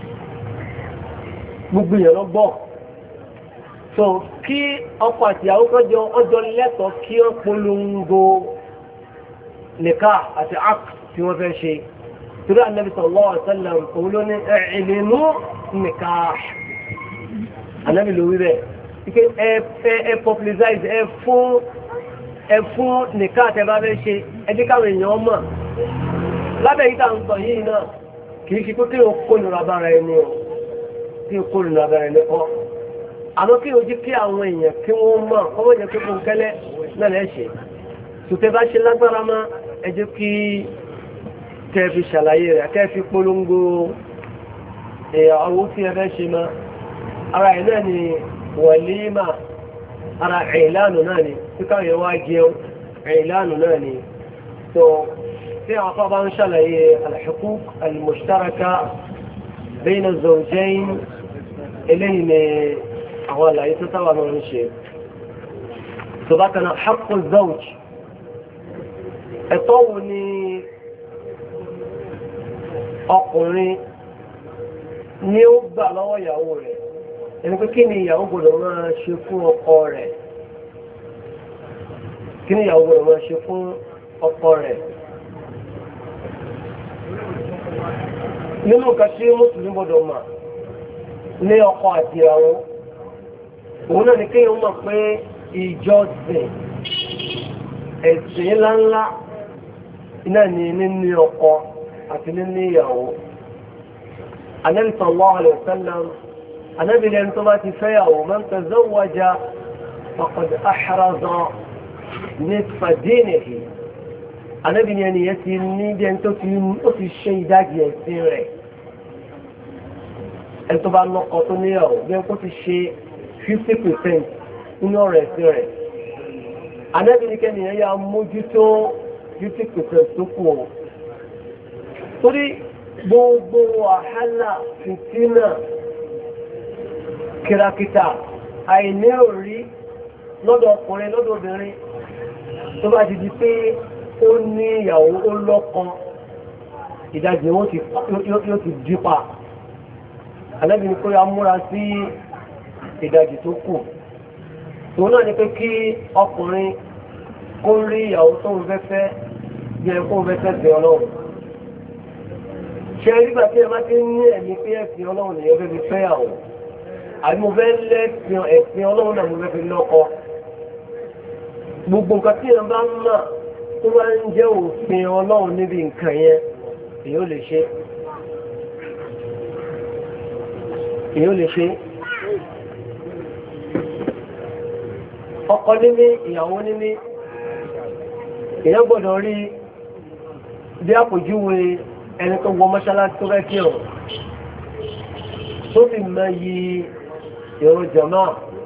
gbogbo èèyàn ló gbọ́ so kí ọkọ àti ìyàwó kan jọ ọjọ́ lẹ́tọ̀ọ́ kí wọ́n polongo nìka àti act tí wọ́n fẹ́ ṣe torí Ànábì sallallahu alaihi wasallam òun ló ní i'linu nikah Ànábì ló wí bẹ́ẹ̀ ike ẹ popularize ẹ fún ẹ fún nìka àti ẹbá fẹ́ ṣe ẹdí káwọn èèyàn mọ̀ lábẹ́ yìí tá à ń sọ yìí náà kì í ṣe pé kí o kó nira abára ẹni o kí o kó nira abára ẹni kọ́ àmọ́ kí o jí kí àwọn èèyàn kí wọ́n mọ̀ kọ́mọ́ jẹ́ pé fún kẹ́lẹ́ náà lẹ́ṣẹ̀ tòtẹ́ bá ṣe lágbára mọ́ ẹ jẹ́ kí kẹ́ fi ṣàlàyé rẹ̀ kẹ́ fi polongo àwọn tí ẹ fẹ́ ṣe mọ́ ara ẹ̀ náà ni wàlímà ara ìlànà náà ni tí káwọn yẹn wá jẹun ìlànà náà ni tó tí àwọn afọ́ bá ń ṣàlàyé al-huquq al-mushtaraka bayna az-zawjayn eléyìí ni àwọn àlàyé tó sábà máa ń ṣe tó bá kan náà haqqu az-zawj ẹ̀tọ́ wo ni ọkùnrin ní ó gbà lọ́wọ́ ìyàwó rẹ̀ ẹni pé kí ni ìyàwó gbọdọ̀ máa ṣe fún ọkọ rẹ̀ kí ni ìyàwó gbọdọ̀ máa ṣe fún ọkọ rẹ̀ nínú nǹkan tí mùsùlùmí gbọdọ̀ mà ní ọkọ àti ìyàwó òun náà ni kéèyàn mọ̀ pé ìjọsìn ẹ̀sìn ńláńlá iná ni níní ọkọ àti níní ìyàwó Ànábì sallallahu alaihi wasallam Ànábì lẹ́nu tó bá ti fẹ́yàwó man tazawwaja faqad ahraza nisfa dinihi Ànábì ni ẹniyẹ ti ní bí ẹni tó ti ṣe ìdájì ẹ̀sìn rẹ̀ ẹni tó bá lọ́kọ tó níyàwó bí ẹni kó ti ṣe fifty percent nínú ọ̀rọ̀ ẹ̀sìn rẹ̀ anẹ́bìnrin nìyẹn yà mójútó fifty percent tó kù ọ̀ torí gbogbo wàhálà fìtínà kìràkìtà àìní òrí lọ́dọ̀ ọkùnrin lọ́dọ̀ obìnrin tó bá ti di pé ó ní ìyàwó ó lọ́kọ ìdajì wọn yóò ti dípa alẹ́bìnrin kó ya múra sí ìdajì tó kù tó náà ni pé kí ọkùnrin kó rí ìyàwó tó ń fẹ́fẹ́ bí ẹ kó ń fẹ́fẹ́ bẹ ọlọ́run ṣe nígbà tí ẹ má ti ní ẹ̀mí pé ẹ̀sìn ọlọ́run nìyẹn fẹ́ fi fẹ́yàwó àbí mo fẹ́ lẹ́sìn ẹ̀sìn ọlọ́run náà mo fẹ́ fi lọ́kọ gbogbo nǹkan tí ẹ bá ń mà tó bá ń jẹ́ òfin ọlọ́run níbi nǹkan yẹn èyí ò lè ṣe èyí ò lè ṣe ọkọ níní ìyàwó níní èyàn gbọ́dọ̀ rí bí àpòjúwe ẹni tó wọ mọ́ṣáláṣí tó fẹ́ kí ọ̀ tó sì mọ yí ìrun jàmáà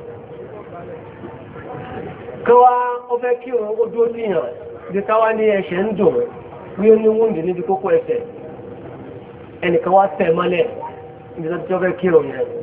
kọwa ó fẹ́ kí òun ó dúró síyàn bí káwá ní ẹsẹ̀ ń dùn bí ó ní wúndì níbi kókó ẹsẹ̀ ẹnìkan wá tẹ̀ mọ́lẹ̀ níbi tó fẹ́ kí òun yẹn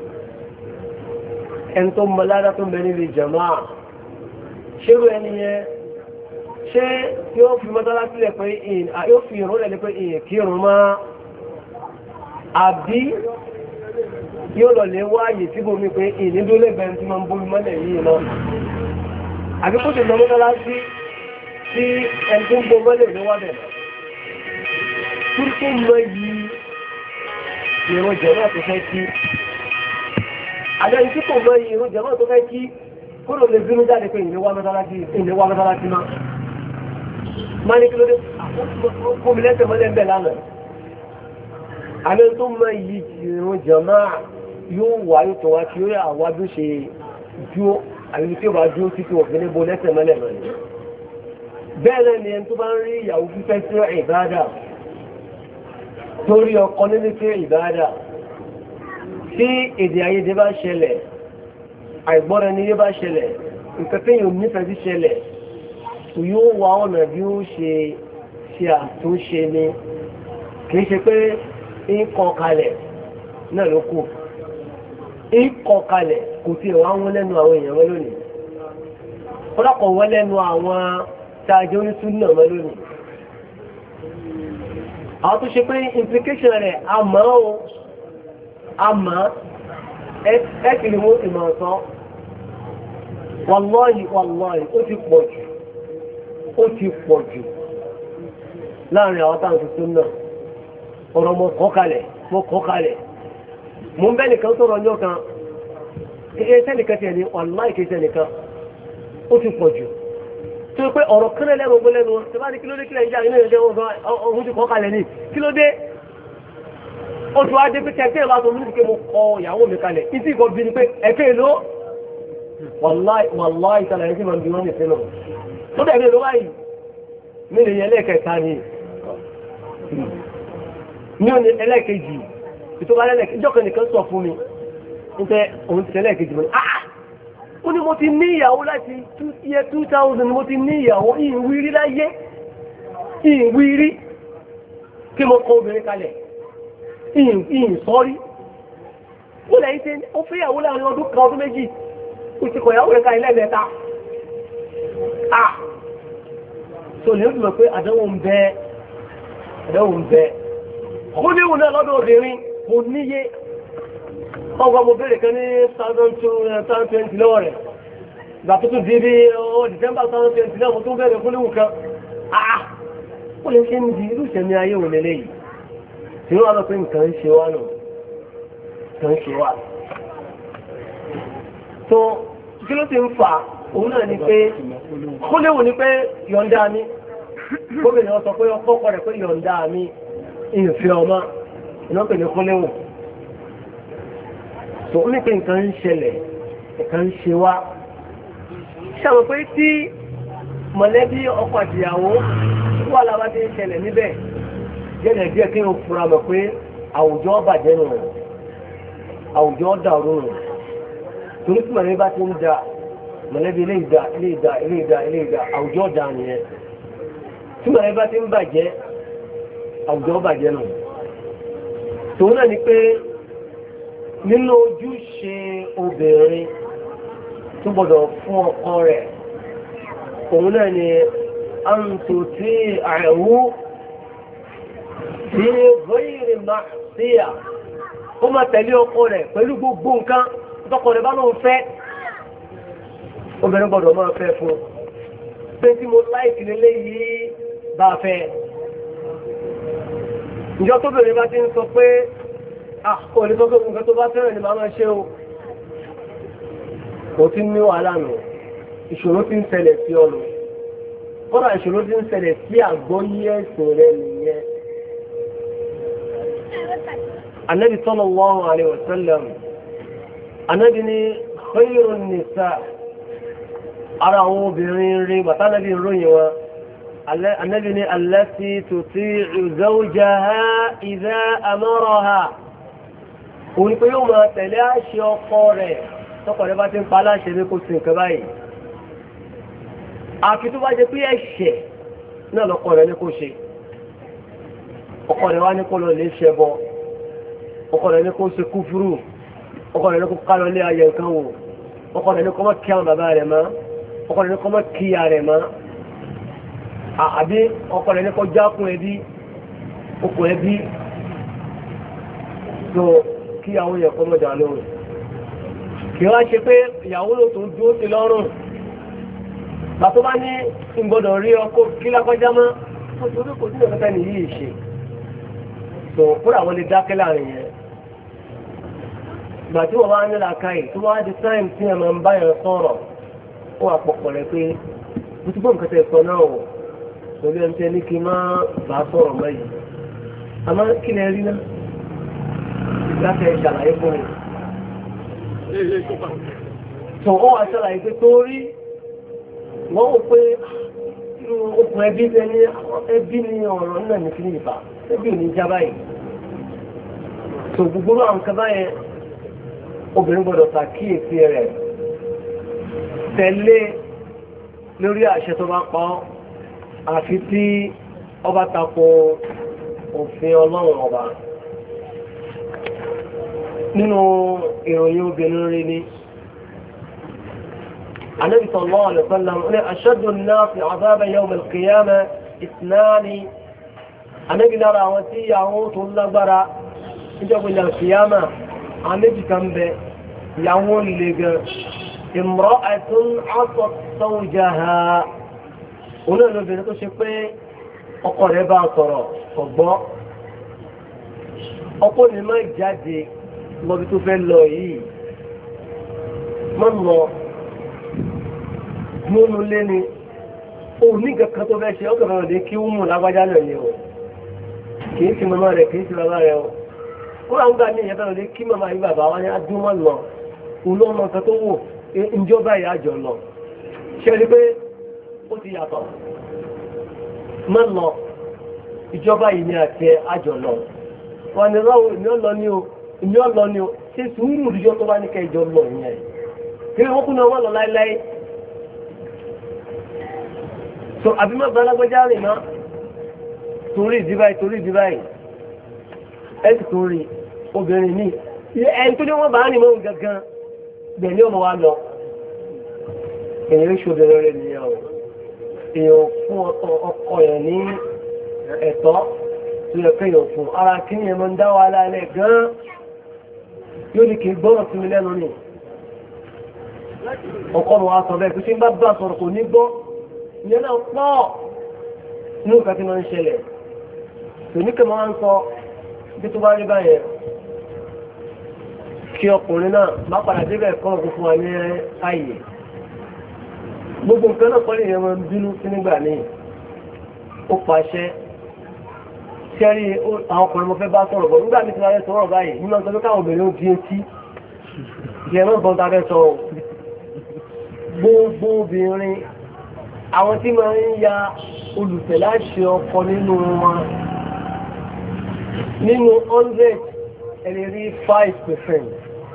ẹni tó mọ ládá tó mẹ níbi jàmáà ṣérú ẹni yẹn ṣé yóò fi mọ́tọ́lá sílẹ̀ pé yóò fi ìrún lẹ̀ pé ìyẹn kí òun máa àbí yóò lọ lè wáyé tí bomi pé ìnídó lẹ́gbẹ̀ẹ́ tí máa ń bomi mọ́lẹ̀ yìí náà àbí kó ti lọ mọ́tọ́lá sí tí ẹni tó ń bo mọ́lẹ̀ ní wá bẹ̀rẹ̀ tí tó mọ yìí ìrún jẹ̀mọ́ tó fẹ́ kí àjẹ́yìn tí kò mọ yìí ìrún jẹ̀mọ́ tó fẹ́ kí kó lò lè bínú jáde pé ìní wá mọ́tọ́lá sí máa máa ní kí ló dé kó mi lẹ́sẹ̀ mọ́lẹ̀ ń bẹ̀ lánàá àmì tó mọ yìí ìrún jẹ̀mọ́ yóò wà yóò tó wá kí ó yà wá bí ó ṣe dúó àbí tí ó bá dúó títí òfin níbo lẹ́sẹ̀ mọ́lẹ̀ mọ́lẹ̀ bẹ́ẹ̀ náà ni ẹni tó bá ń rí ìyàwó fífẹ́ sí ìbáadà torí ọkọ nínú sí ìbáadà tí èdè àìyedè bá ṣẹlẹ̀ àìgbọ́ra ẹni yé bá ṣẹlẹ̀ nǹkan tí yóò nífẹ̀ẹ́ sí ṣẹlẹ̀ yóò wá ọ̀nà bí ó ṣe ṣe àtúnṣe ni kìí ṣe pé ń kọ kalẹ̀ náà ló kù ń kọ kalẹ̀ kò tí ìwà wọn lẹ́nu àwọn èèyàn wọn lónìí ọlọ́pọ̀ wọn lẹ́nu àwọn tààjẹ́ onísùn náà wọn lónìí àwọn tó ṣe pé implication rẹ̀ àmọ́ o àmọ́ ẹ́kìlì mú ìmọ̀ ọ̀sán wallahi wallahi ó ti pọ̀ jù ó ti pọ̀ jù láàrin àwọn táwọn tuntun náà ọ̀rọ̀ mọ̀ kọ́ kalẹ̀ mọ̀ kọ́ kalẹ̀ mú bẹ́ nìkan tó rọjọ́ kan ẹsẹ́ nìkan tí ẹni wallahi kẹsẹ́ nìkan ó ti pọ̀ jù tó pé ọ̀rọ̀ kéré lẹ́nu ogun lẹ́nu tí bá ní kí ló dé kílẹ̀ ìjà inú ìrìnlẹ̀ ọ̀hún ti kọ́ kalẹ̀ ní kí ló dé ó ti wá dé pé kẹ́kẹ́ bá tó mú ní kí mo kọ ìyàwó mi kalẹ̀ ìtì ìkọ̀ bí ni pé ẹ̀kẹ́ ló wallahi wallahi ìtàlẹ̀ ẹ̀kẹ́ máa ń bí wọ́n ní ìsinmi tó dẹ̀ ló báyìí mí lè yẹ ẹlẹ́ẹ̀kẹta ni ní òní ẹlẹ́ẹ̀kejì tó bá lẹ́lẹ́kejì ìjọ́kẹ́ nìkan sọ fún mi ń tẹ́ òun ti tẹ́lẹ́ẹ̀kejì mọ́ ah ó ní mo ti ní ìyàwó láti year two thousand mo ti ní ìyàwó ìwírí láyé ìwírí kí mo kọ obìnrin kalẹ̀ ìsọ́rí ó lẹ́yìn tí ó fẹ́ ìyàwó láàrin ọdún kan ọdún méjì ó ti kọ ìyàwó rẹ̀ kalẹ̀ lẹ́ẹ̀mẹ́ta ah so lè rí pé àdánwò ń bẹ àdánwò ń bẹ kó níwò náà lọ́dọ̀ obìnrin mo níye ọgbà mo bèèrè kan ní twenty twenty lọ́wọ́ rẹ̀ ìgbà tó tún di bí ọ December twenty twenty náà mo tún bèèrè fún níwò kan àà ó lè ṣe ń di irú ìṣẹ̀mí ayé òun lélẹ̀ yìí tí wọ́n lọ pé nǹkan ń ṣe wá nù nǹkan ń ṣe wá tó kí ló ti ń fà òun náà ni pé kó léwu ni pé yọ̀ǹda mi gómìnà sọ pé ọkọ̀ rẹ̀ pé yọ̀ǹda mi ìfẹ́ ọmọ iná pè ní kó léwu tó ní pé nǹkan ń ṣẹlẹ̀ nǹkan ń ṣe wá ṣàmọ̀ pé tí mọ̀lẹ́bí ọkọ àtìyàwó wà lábá tí ń ṣẹlẹ̀ níbẹ̀ jẹ́nà díẹ̀ kí o fura mọ̀ pé àwùjọ bàjẹ́ nù àwùjọ dàrú rẹ̀ torí tí mọ̀lẹ́bí bá ti ń da mọ̀lẹ́bí ilé ìdá ilé ìdá ilé ìdá ilé ìdá àwùjọ dà nìyẹn tí mọ̀lẹ́bí bá ti ń bàjẹ́ àwùjọ bàjẹ́ nù tòun náà ni pé nínú ojúṣe obìnrin tó gbọdọ̀ fún ọkọ rẹ̀ òun náà ni àǹtò tí àìwú tí ghairi ma'siya ó máa tẹ̀lé ọkọ rẹ̀ pẹ̀lú gbogbo nǹkan tọkọ rẹ̀ bá lóun fẹ́ obìnrin gbọdọ̀ máa fẹ́ fún pé tí mo láìkì lélẹ́ yìí bá fẹ́ ìjọ tó bẹ̀rẹ̀ bá ti ń sọ pé ah kò lè tọ́jú nǹkan tó bá fẹ́ràn ni màá máa ṣe o kò tí ní wàhálà nù ìṣòro tí ń ṣẹlẹ̀ sí ọ nù kọ́dà ìṣòro tí ń ṣẹlẹ̀ sí àgbọ́yé ẹ̀sìn rẹ̀ nìyẹn. Ànábì sallallahu alaihi wasallam Ànábì ní khayrun nisa ara àwọn obìnrin rí bàtà Ànábì ròyìn wọn Ànábì ní allati tuti'u zawjaha idha amaraha òun pé yóò máa tẹ̀lé àṣẹ ọkọ rẹ̀ tọkọ rẹ̀ bá ti ń pa aláṣẹ ní kò sí nǹkan báyìí àfi tó bá jẹ pé ẹ̀ṣẹ̀ náà lọ́kọ rẹ̀ ní kò ṣe ọkọ rẹ̀ wá ní kó lọ lè ṣẹbọ ọkọ rẹ̀ ní kó ṣe kúfúrú ọkọ rẹ̀ ní kó kálọ lé ayẹ nǹkan wò ọkọ rẹ̀ ní kó má kí àwọn bàbá rẹ̀ mọ́ ọkọ rẹ̀ ní kó má kí ìyá rẹ̀ mọ́ àbí ọkọ rẹ̀ ní kó jákun ẹbí okùn ẹbí tó kí àwọn èèyàn kọ́ mọ́jà lóhùn kí wá ṣe pé ìyàwó ló tó dúró sí lọ́rùn bàtó bá ní ìgbọ́dọ̀ rí ọkọ kí lákọjá mọ́ ó tó bí kò sí ìrọ̀kẹ́ta nìyí ṣe tó kúrò àwọn lè dákẹ́ láàrin yẹn ìgbà tí wọ́n bá ní làákàyè tó wá di táìm tí ẹ̀ máa ń bá yẹn sọ̀rọ̀ ó wà pọ̀pọ̀ rẹ̀ pé mo ti gbọ́ nǹkan tẹ̀ sọ náà o pẹ̀lú ẹni tẹ́ ní kí n má bá a sọ̀rọ̀ mọ́ yìí àmọ́ kí lẹ rí náà láti ẹ̀ ṣàlàyé fún mi. tó wọ́n wá ṣàlàyé pé torí wọ́n wò pé irú okùn ẹbí ní ẹbí ní ọ̀rọ̀ náà ní kí ní ìbá ẹbí ò ní já báyìí tó gbogbo àwọn nǹkan báyẹn obìnrin gbọdọ̀ ṣàkíyèsí rẹ̀ tẹ̀lé lórí àṣẹ tó bá pa ọ́ àfi tí ọba tako òfin ọlọ́run ọba nínú ìròyìn obìnrin rí ni النبي صلى الله عليه وسلم أشد الناس عذابا يوم القيامة اثنان النبي نرى وسي يعوت اللبرة يوم القيامة النبي كان به يعون لك امرأة عصت زوجها هنا نبي نقول شيء أقربا صرا فضاء أقول ما جدي ما بتفعل له ما الله múnú lé ní òní kankan tó fẹ́ ṣe ọgbẹ̀rẹ̀ òdé kí ó mú lágbájá lọ ní o kìí sí màmá rẹ̀ kìí sí bàbá rẹ̀ o ó rà ń gbà ní ìyẹ́fẹ́ òdé kí màmá yìí bàbá wá ní adúmọ̀ lọ olóòmọ kan tó wò ìjọba ìyájọ lọ ṣe rí pé ó ti yàtọ̀ mọ́ lọ ìjọba yìí ní àti àjọ lọ wọn ni ráwọ ìní ọlọ ní o ìní ọlọ ní o ṣe sùúrù ìjọ tó bá ní kẹjọ lọ ìyẹn kí wọ́n kún náà wọ́n lọ láíláí so àbí má bá lágbájá rìn náà torí ìdíbáyì torí ìdíbáyì ẹ̀sì torí obìnrin ní ẹni tó ní wọ́n bá rìn mọ́ gangan gbẹ̀lẹ́ ọmọ wa lọ èyàn ṣòbẹ̀rẹ̀ rẹ̀ nìyàn o èyàn fún ọkọ ẹ̀ ní ẹ̀tọ́ tó yẹ kéèyàn fún ara kí ni ẹmọ ń dá wa lálẹ́ gan yóò ní kí n gbọ́rọ̀ sí mi lẹ́nu ni ọkọ mi wa sọ bẹ́ẹ̀ pé tí n bá bá sọ̀rọ̀ kò ní gbọ́ ìyẹn náà pọ̀ ní nǹkan tí wọ́n ń ṣẹlẹ̀ tòníkẹ́ máa ń sọ bí tó bá rí báyẹn kí ọkùnrin náà má padà débẹ̀ kọ́ ọ̀gbìn fún wa ní ààyè gbogbo nǹkan náà kọ́ lè yẹn máa ń bínú sí nígbà míì ó pàṣẹ sẹ́rí àwọn ọkùnrin mo fẹ́ bá sọ̀rọ̀ bọ̀ nígbà mi ti wáyé sọ̀rọ̀ báyìí nínú ọ̀sán pé káwọn obìnrin ó di etí ìyẹn náà gbọ́n ta fẹ́ sọ gbogbo obìnrin àwọn tí máa ń ya olùtẹ̀láṣẹ ọkọ nínú wọn nínú hundred ẹni rí five percent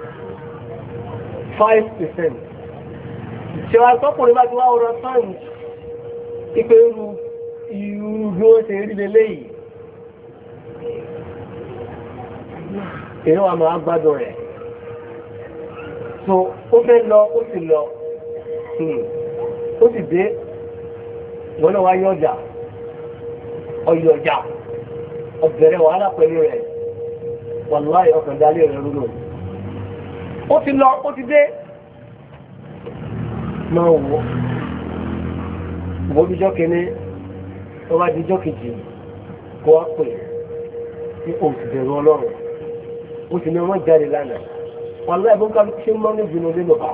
five percent ṣe wá tọ́kùnrin bá ti wá ọ̀rọ̀ sáàmì ipe irú irú bí wọ́n ṣe rí lélẹ́yìí èyí wà máa gbádùn rẹ̀ so ó fẹ́ lọ ó sì lọ ó sì dé wọ́n náà wá yọ ọjà ọyọ ọjà ọ̀bẹ̀rẹ̀ wàhálà pẹ̀lú rẹ̀ wàláì ọkàn dálé rẹ̀ rúnú ó ti lọ ó ti dé máa wò wò bíjọ́ kìíní tó bá díjọ́ kejì kó wá pè ní oṣù bẹ̀rù ọlọ́run ó sì ní ọmọ jáde lánàá wàláì bó kálukú ṣe ń mọ́ ní ìbínú lẹ́nu ká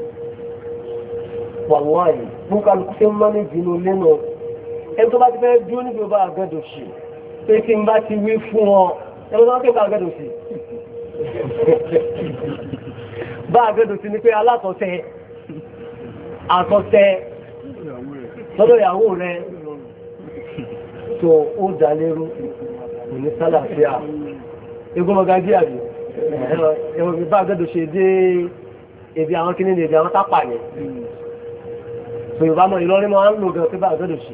wàláì bó kálukú ṣe ń mọ́ ní ìbínú lẹ́nu ẹni tó bá ti fẹ́ dúró níbi ọba àgẹ́dọ̀ sí pé kí n bá ti wí fún ọ ẹni tó bá kẹ́ bá àgẹ́dọ̀ sí bá àgẹ́dọ̀ sí ni pé alátọ̀tẹ̀ àtọ̀tẹ̀ lọ́dọ̀ ìyàwó rẹ̀ tó ó dá lérú òní sálàáfíà egun magají àbí ẹ̀wọ̀n mi bá àgẹ́dọ̀ ṣe dé ebi àwọn kíní ní ebi àwọn tápà ní so Yorùbá mọ̀ Ìlọrin máa ń lò gan pé bá àgẹ́dọ̀ ṣe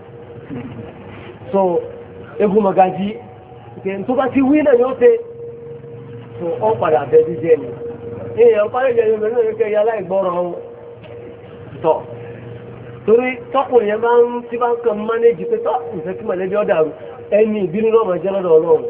so egun magají tó bá ti wí náà yóò tẹ́ so ọ padà bẹ jíjẹ ni èèyàn parí ìjẹ yorùbá náà yóò yá láìgbọ́ràn ọ̀hún tọ̀ torí tọ́kùnrin yẹn máa ń tí bá ń kàn mánéjì pé tọ́ ìfẹ́ kí mọ̀lẹ́bí ọ̀dà rú ẹni ìbínú náà máa jẹ́ lọ́dọ̀ ọlọ́run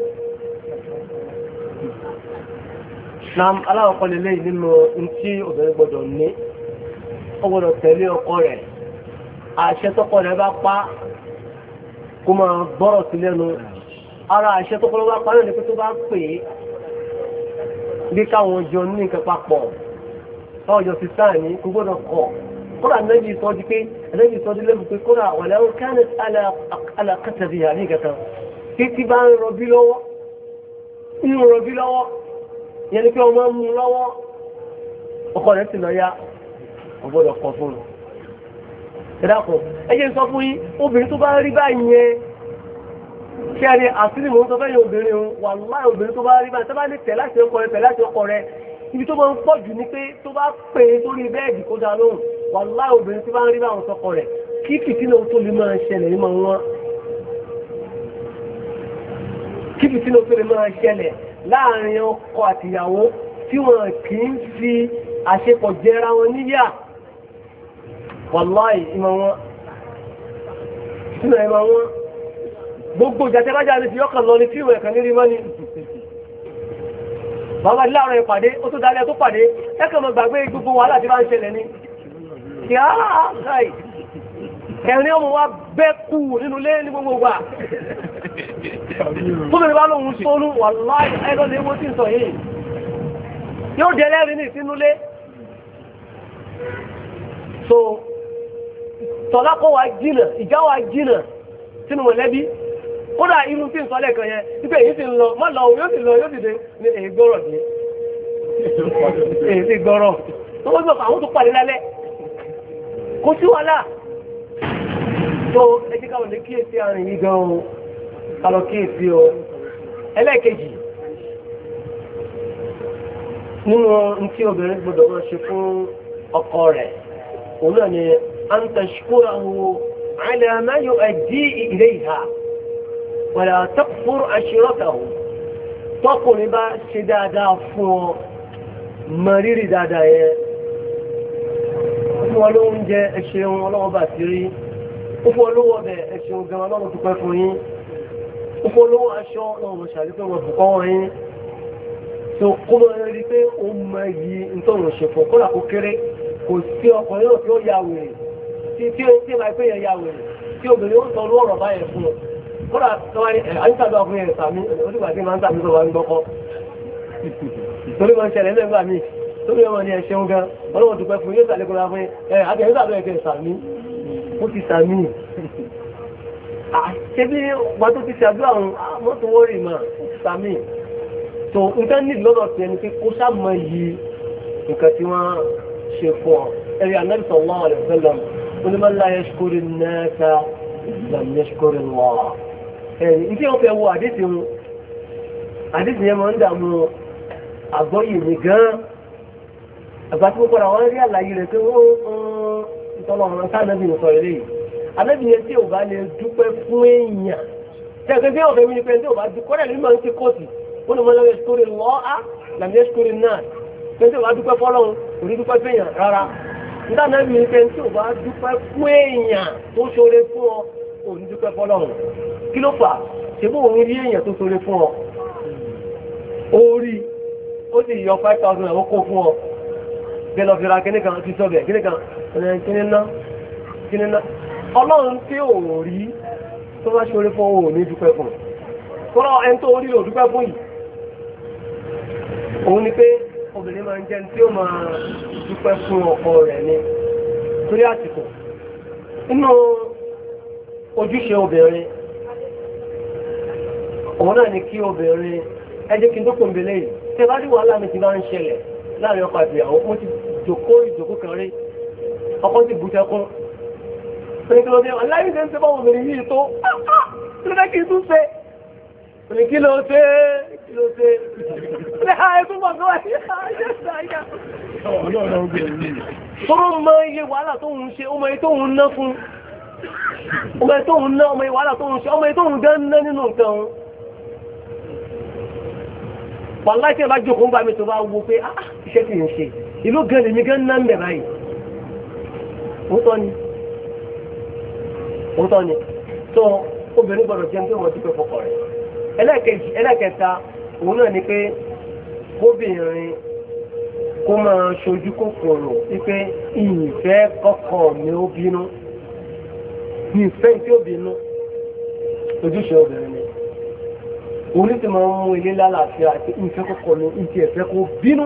nam aláwọ̀kọ́ lélẹ́ nínú tí obìnrin gbọ́dọ̀ ní ó gbọ́dọ̀ tẹ̀lé ọkọ rẹ̀ àṣẹ tọ́kọ rẹ̀ bá pa kó máa gbọ́rọ̀ sí lẹ́nu ara àṣẹ tọ́kọ rẹ̀ bá pa náà ni pé tó bá pè é bí káwọn jọ ní nǹkan papọ̀ ọjọ́ sí sáà ní kò gbọ́dọ̀ kọ̀ kódà nẹ́bí sọ di pé nẹ́bí sọ di lẹ́bù pé kódà wà lẹ́wọ́ kánẹ̀ alákàtàbí àrí ìgẹta kí tí bá ń rọbí lọ́wọ́ ń rọbí lọ́wọ́ yẹn ni pé ọmọ mú lọ́wọ́ ọkọ rẹ̀ sì lọ ya ọgbọ́dọ̀ kọ fún un ẹ̀dàkùn ẹjẹ́ sọ fún yín obìnrin tó bá rí báyìí yẹn kí a ní àṣírí mò ń sọ fẹ́yìn obìnrin òun wà láì obìnrin tó bá rí báyìí tó bá ní tẹ̀ láti ọkọ rẹ̀ tẹ̀ láti ọkọ rẹ̀ ibi tó máa ń pọ̀ jù ní pé tó bá pè é sórí bẹ́ẹ̀dì kó dá lóhùn wà láì obìnrin tó bá ń rí báwọn sọkọ rẹ̀ kí fìtínà tó lè máa ṣẹlẹ̀ ní máa wọ́n kí fìtínà tó lè máa ṣẹlẹ̀ láàrin ọkọ àtìyàwó tí wọn kì í fi àṣepọ̀ jẹra wọn níyà wà láì ìmọ̀ wọn sínú ìmọ̀ wọn gbogbo ìjàtẹ́bájá ní fi ọkàn lọ ní fíìmù ẹ̀kan ní rí mọ́ ní bàbá láàrin ìpàdé ó tó dálẹ́ tó pàdé ẹ́kànmọ̀ gbàgbé gbogbo wàhálà tí bá ń ṣẹlẹ̀ ní kí á káì ẹ̀rin ọmọ wa bẹ́ kú nínú lé ní gbogbo gbà tó bèèrè bá lóhun sólú wà láì ẹgbẹ́ lè wó tí ń sọ yìí yóò jẹ lẹ́rin ní ìsínú lé so tọ́lákọ́ wa jìnà ìjà wa jìnà sínú mọ̀lẹ́bí kódà irú tí ń sọ lẹ́ẹ̀kan yẹn wípé èyí ti lọ má lọ yóò sì lọ yóò sì dé ní èyí gbọ́rọ̀ dé èyí ti gbọ́rọ̀ tó wọ́n sọ àwọn tó pàdé lálẹ́ kò sí wàhálà tó ẹjí káwọn lè kíyèsí àrùn yìí gan o kálọ kíyèsí o ẹlẹ́ẹ̀kejì nínú tí obìnrin gbọdọ̀ máa ṣe fún ọkọ rẹ̀ òun náà ni an tashkurahu ala ma yu'addi ilayha wala takfur ashiratahu tọkùnrin bá ṣe dáadáa fún ọ mọ rírì dáadáa yẹn fún ọlọ́run jẹ ẹṣẹun ọlọ́run bá ti rí ó fún olówó ọbẹ̀ ẹṣẹun gan ọlọ́run tó pẹ́ fún yín ó fún olówó aṣọ ọlọ́run ṣàlùfẹ́ wọn bùkọ́ wọn yín tó kó mọ rí pé ó mọ iyì nítorí ṣe fún kódà kó kéré kò sí ọkùnrin náà tí ó ya wèrè tí tí ó tí máa pé yẹn ya wèrè tí obìnrin ó sọ lọ́rọ̀ báyẹn fún un kódà tọ́wá ní àyíkàdọ́ ọkùnrin yẹn sàmí onígbà tí máa ń sàmí tó wà ń gbọ́kọ́ torí máa ń ṣẹlẹ̀ lẹ́gbà mí torí ọmọ ní ẹ̀ṣẹ̀un gan ọlọ́wọ́ dúpẹ́ fún yóò sàlẹ̀ kọ́ra fún ẹ̀ àtẹ̀yẹ́sàdọ́ ẹ̀kẹ́ sàmí ó ti sàmí ṣe bí wà tó ti ṣàdúrà àwọn mọ́tò wọ́rì mà sàmí tó nǹkan ní lọ́dọ̀ tí ẹni pé kó sàmọ́ yìí nǹkan tí wọ́n ṣe fún ọ ẹ̀rí Ànábì sallallahu alaihi wasallam man la yashkuru an-nasa lam yashkuru Allah ẹ̀rí ní tí wọ́n fẹ́ wo àdéhùn wọn àdéhùn yẹn máa ń dààmú àgbọ́yè mi gan àgbà tí mo padà wọ́n rí àlàyé rẹ̀ pé wọ́n ń tọ́lọ̀ ọ̀rọ̀ sáànàbì ń sọ eré yìí anábì yẹn tí ò bá lè dúpẹ́ fún èèyàn tí àgbẹ̀ bí ọ̀fẹ́ mi ni pé tí ò bá dúpẹ́ kọ́dà nínú àwọn ti kóòtù ó ní mo lọ́wọ́ ìsítórí lọ́ á làmì ìsítórí náà pé tí ò bá dúpẹ́ fọ́lọ́run kò ní dúpẹ́ fún èèyàn rárá nígbà náà mi ni pé tí ò bá dúpẹ́ fún èèyàn tó ṣoore fún ọ kò ní dúpẹ́ fọ́lọ́run kí ló fà ṣebí òun rí èèyàn tó ṣoore fún ọ orí ó sì yọ five thousand ẹ̀wọ́ kó fún ọ bẹ́ẹ̀ lọ fi ra kíní kan ti sọ́bẹ̀ kíní kan kíní ná kíní ná ọlọ́run tí ò rí tó bá ṣoore fún ọ ò ní dúpẹ́ fún kọ́lọ́ ẹni tó rí ò dúpẹ́ fún yìí òun ni pé obìnrin máa ń jẹ́ tí ó máa dúpẹ́ fún ọkọ rẹ̀ ni torí àsìkò nínú ojúṣe obìnrin òun náà ni kí obìnrin ẹ jẹ́ kí n tó kò ń belé yìí tẹ bá rí wàhálà mi ti máa ń ṣẹlẹ̀ láàrin ọkọ àti ìyàwó mo ti jòkó ìjòkó kan rí ọkọ ti bù tẹkún pé kí ló dé aláìsí ń tẹ́ bá wọn obìnrin yìí tó kí ló dé kí n tún ṣe pé kí ló ṣe kí ló ṣe ṣe ha ẹkún bọ̀ tó wáyé tó mọ iye wàhálà tó ń ṣe ọmọ iye tó ń ná fún ọmọ iye tó ń ná ọmọ iye wàhálà tó ń ṣe ọmọ iye tó ń gán ná nínú nǹkan wàláì tí ẹ bá jókòó ń bá mi tó bá wo pé ah iṣẹ́ tí ń ṣe ìlú gan lèmi gan ná ń bẹ̀ báyìí òótọ́ ni òótọ́ ni tó obìnrin gbọ́dọ̀ jẹun pé wọ́n ti pẹ́ fọkọ rẹ̀ ẹlẹ́ẹ̀kejì ẹlẹ́ẹ̀kẹta òun náà ni pé kóbìnrin kó máa ṣojú kòkòrò wípé ìfẹ́ kọ́kọ́ mi ó bínú ìfẹ́ tí ó bínú ojúṣe obìnrin ni orí ti máa ń mú ilé lálàáfíà àti ìfẹ́ kọ́kọ́ ní ìtì ẹ̀fẹ́ kó bínú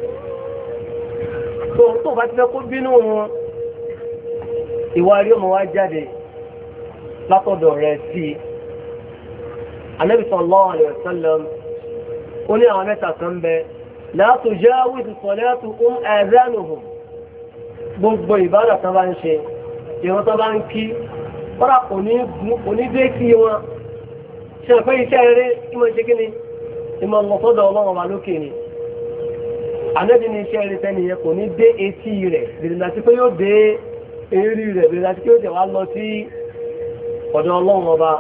tó tó bá ti fẹ́ kó bínú wọn ìwà rí ọmọ wa jáde látọ̀dọ̀ rẹ̀ sí i Ànábì sallallahu alaihi wasallam ó ní àwọn mẹ́ta kan bẹ la tujawizu salatuhum adhanuhum gbogbo ìbádà tó bá ń ṣe ìwọ́n tó bá ń kí kọ́ra kò ní dé kí wọn ṣe pé iṣẹ́ eré ìmọ̀ ṣe kí ni ìmọ̀ lọ́sọ́dọ̀ ọlọ́run wà lókè ni Ànábì ní iṣẹ́ eré tẹ́ni yẹn kò ní dé etí rẹ̀ bèrè láti pé yóò dé eré rẹ̀ bèrè láti pé yóò tẹ̀ wá lọ sí ọ̀dọ̀ ọlọ́run ọba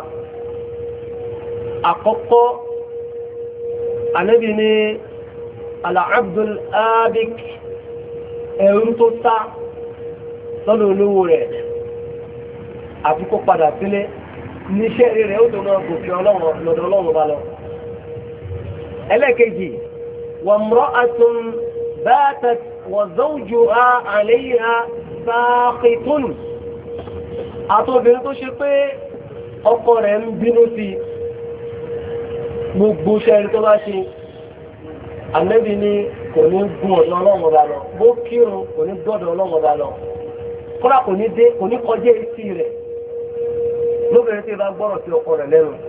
àkọ́kọ́ Ànábì ní al-abdul abik ẹ̀rú tó sá lọ́dọ̀ olówó rẹ̀ àti kó padà sílé níṣẹ́ rẹ̀ ó tó máa gòkè lọ́dọ̀ ọlọ́run bá lọ. ẹlẹ́kejì wa imra'atun batat wa zawjuha 'alayha saqitun àtọ́bìnrin tó ṣe pé ọkọ rẹ̀ ń bínú sí gbogbo ṣẹ́rí tó bá ṣe Ànábì ní kò ní gún ọ̀dọ̀ ọlọ́run bá lọ bó kírun kò ní gbọ́dọ̀ ọlọ́run bá lọ kọ́lá kò ní dé kò ní kọjá etí rẹ̀ lóbìnrin tí ó bá gbọ́rọ̀ sí ọkọ rẹ̀ lẹ́nu.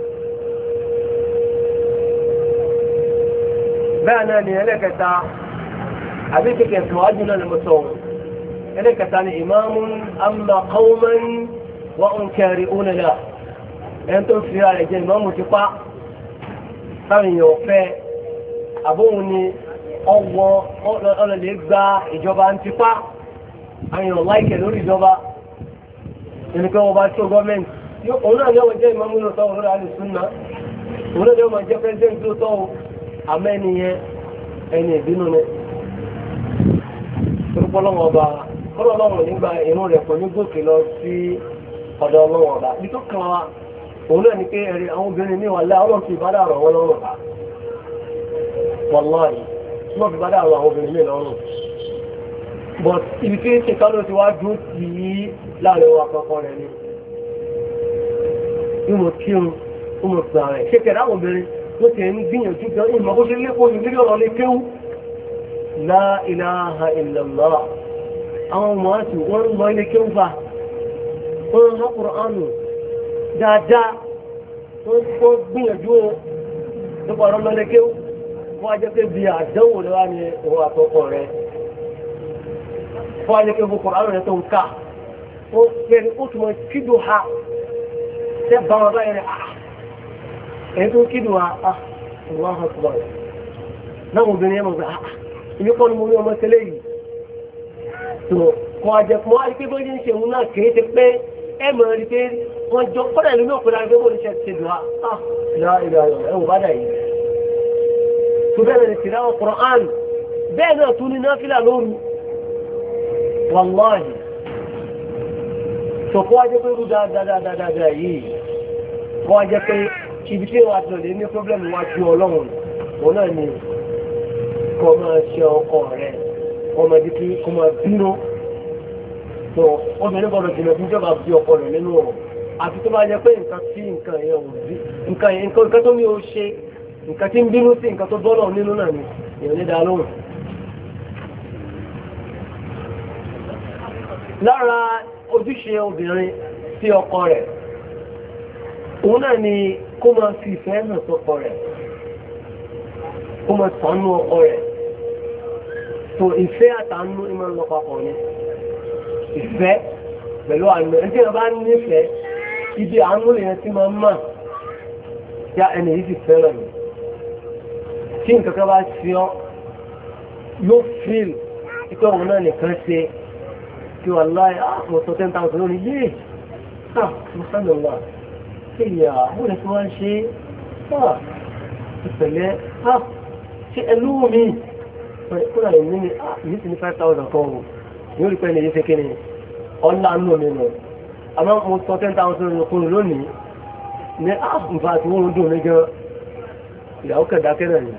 bẹ́ẹ̀ náà ni ẹlẹ́kẹta àbí kékeré síwájú náà ni mo sọ ẹlẹ́kẹta ni imamun amma qawman wa hum kari'una lahu ẹni tó fi ara rẹ̀ jẹ́ ìmáàmù ti pa táwọn èèyàn fẹ́ àbóhun ni ọwọ́ ọlọ́lẹ̀ gba ìjọba ń tipa àwọn èèyàn láìkẹ̀ lórí ìjọba ẹnikẹ́ wọn bá tó gọ́ọ̀mẹ́ntì òun náà yọ́ wọ́n jẹ́ ìmáàmù náà tọ́wọ́ lórí àlùsùnnà òun náà yọ́ wọ́n jẹ́ pẹ́sidẹ́ntì tó tọ́wọ́ àmẹ́niyẹn ẹni ìbínú ni torúpọ́ lọ́wọ́ ọba kọ́lọ́ lọ́wọ́ nígbà inú rẹ̀ kò ní gòkè lọ sí ọ̀dọ̀ ọlọ́wọ́ ọba bí tó kàn wá òun náà ni pé ẹ̀rí àwọn obìnrin ní wàlá ọlọ́run ti ìbádà rọ̀ wọ́n lọ́rùn bá wàláhì tí wọ́n fi bádà rọ̀ àwọn obìnrin ní lọ́rùn but ibi tí ṣe kálọ́ ti wá dún tì í láàrin wa kankan rẹ̀ ni ìmọ̀ kírun ìmọ̀ gbà rẹ̀ ṣe kẹ̀dá àwọn obìnrin tó ti ń gbìyànjú gan ìmọ̀ bó ṣe lépo ní mílíọ̀nù ọ̀rọ̀ lè kéwú la ilaha illallah àwọn ọmọ àti wọ́n ń lọ ilé kéwú bá wọ́n ń hàn Kùránù dáadáa wọ́n kó gbìyànjú o nípa ọ̀rọ̀ lọ́lẹ́ kéwú fún ajẹ́ pé bí àdánwò lọ́wọ́ ni òun àtọkọ̀ rẹ̀ fún ajẹ́ pé fún Kùránù rẹ̀ tó ń ká ó fẹ́ni ó túnmọ̀ kídò ha tẹ́ bá wọn báyìí rẹ̀ ah èyí tó kídò ha ah ìwọ́n hàn tó bá rẹ̀ náà obìnrin yẹn mọ̀ pé ah ìyí kọ́ ni mo rí ọmọ tẹ́lẹ̀ yìí tó kọ́ ajẹ́ fún wa pé bóyá ń ṣe òun náà kéré ti pé ẹ mọ̀ rí pé wọ́n jọ kọ́dà ìlú náà pẹ̀lú àgbẹ̀ bóyá ṣe ṣe dùn á ìlà ìlà ẹ̀ wò bá dà yìí tó bẹ́ẹ̀ ni tìrà Al-Qur'an bẹ́ẹ̀ náà tún ní náfìlà lóru wàláhì tó kọ́ ajẹ́ pé rú dáadáa yìí kọ́ ajẹ́ pé ibi tí wàá tó lè ní pọ́blẹ́mù wá ju ọlọ́run òun náà ni kọ́ máa ṣe ọkọ rẹ̀ kọ́ máa di kí kọ́ máa bínú tó obìnrin gbọ́dọ̀ jìnnà fún ìjọba bí ọkọ rẹ̀ nínú ọ̀rọ̀ àti tó bá jẹ́ pé nǹkan tí nǹkan yẹn ò rí nǹkan yẹn nǹkan tó ní o ṣe nǹkan tí ń bínú sí nǹkan tó bọ́lọ̀ nínú náà ni èèyàn ní dá lóhùn. lára ojúṣe obìnrin sí ọkọ rẹ̀ òun náà ni kó máa fi ìfẹ́ hàn sọ́kọ rẹ̀ kó máa tánú ọkọ rẹ̀ tó ìfẹ́ àtànú ìmọ̀ ń lọ papọ̀ ni ìfẹ́ pẹ̀lú àánú ẹni tí wọ́n bá nífẹ̀ẹ́ ibi àánú lèyàn tí máa ń mà ya ẹni yìí sì fẹ́ràn mi tí nǹkan kan bá ṣe ọ́ yóò fíìl ikú ọ̀hún náà nìkan ṣe kí wà láì mo sọ ten thousand lónìí yéè ah mo sánà wà kí ìyá mo lè fi wá ṣe ah ìpẹ̀lẹ́ ah ṣe ẹlú mi kúrò àyè mi ni ah yìí sì ní five thousand kan o yóò rí pé ẹni yìí ṣe kí ni ọ̀la nù mí nù àmọ́ mo sọ ten thousand kúrò lónìí ní ah nfa àti wọ́n dùn mí gan ìyàwó kẹ̀dá kẹ́rẹ̀ ni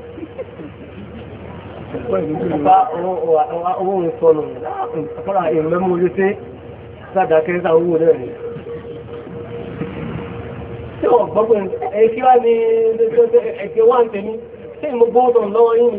bá owó ń sọnù àkọ́rà ìrìnlẹ́mú orí sí sáàdà kẹrẹsà owó náà ni tí wọ́n gbọ́gbọ́ ẹ̀kí wá ní ẹ̀kẹ́ wá ń tẹ̀mí tí mo gbọ́dọ̀ lọ́wọ́ yìí ni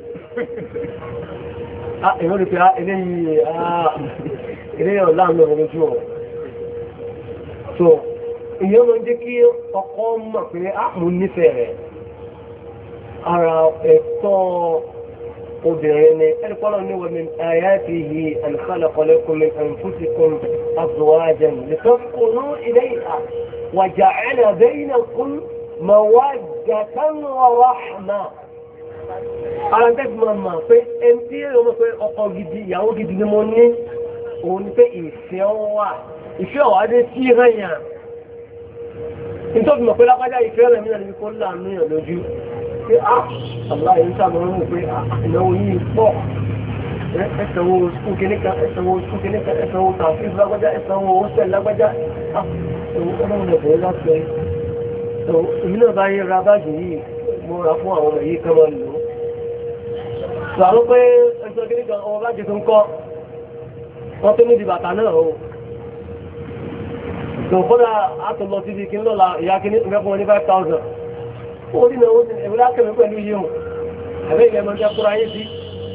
èyàn rí pé eléyìí eléyìí ọ̀lá ń lọ lójú ọ̀ so èyàn ló ń jẹ́ kí ọkọ mọ̀ pé á mú nífẹ̀ẹ́ rẹ̀ ara ẹ̀tọ́ obìnrin ni ẹ̀rìkọ́lọ́ ní wa min ayatihi an khalaqa lakum min anfusikum azwajan litaskunu ilayha wa ja'ala baynakum mawaddatan wa rahma. ara tẹ́sí máa mà pé ẹni tí ó mọ̀ pé ọkọ gidi ìyàwó gidi ni mo ní òun ni pé ìfẹ́ wà ìfẹ́ ọ̀wá dé sí ìrẹ̀yàn nítorí mọ̀ pé lápájá ìfẹ́ rẹ̀ mí náà ní kó láàánú yàn lójú pé á àbúrò yìí sábà ń rò pé ìnáwó yìí pọ̀ ẹ̀sánwó sukùn kìnìkan ẹ̀sánwó sukùn kìnìkan ẹ̀sánwó tàfíìsì lágbájá ẹ̀sánwó oṣù lágbájá ọlọ́run ẹ̀bùn láti ẹ̀ èmi náà bá yẹ ra báàgì yìí mo ra fún àwọn ọmọ yìí kan máa lò ó. Sọ̀rọ̀ pé ẹ̀sán kìnìkan ọmọ báàgì tó ń kọ́ wọ́n tó níbi bàtà náà o. Tò kọ́dà àtọ̀lọ́ síbi kí n lọ́la ìyá kìíní ìfẹ́ fún wọn ní five thousand. Ó rí náà ó ti ẹ̀wọ́n lákẹ́mi pẹ̀lú iye hùn. Ẹ̀fẹ́ ìgbẹ́ máa ń jẹ́ kúrò ayé sí.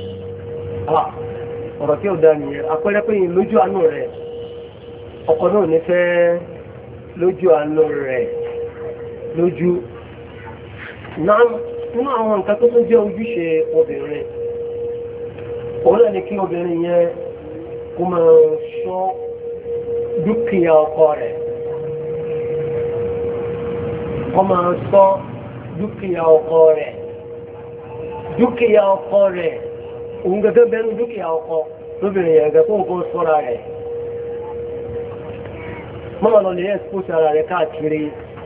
Ọ̀rọ̀ tí ó da nìyẹn, àpẹẹrẹ pé lójú àánú rẹ̀, ọkọ náà ní fẹ́ lójú àánú rẹ̀ lójú. Náà nínú àwọn nǹkan tó tún jẹ́ ojúṣe obìnrin, òun náà ni kí obìnrin yẹn kó máa ṣọ́ dúkìá ọkọ rẹ̀. Kó máa ṣọ́ dúkìá ọkọ rẹ̀. Dúkìá ọkọ rẹ̀ òun gẹ́gẹ́ bẹ́nu dúkìá ọkọ lóbìnrin yẹn gẹ́gẹ́ fún nǹkan sọ́ra rẹ̀. Mọ́mọ́ lọ lè ẹ́sìpósì ara rẹ̀ káàkiri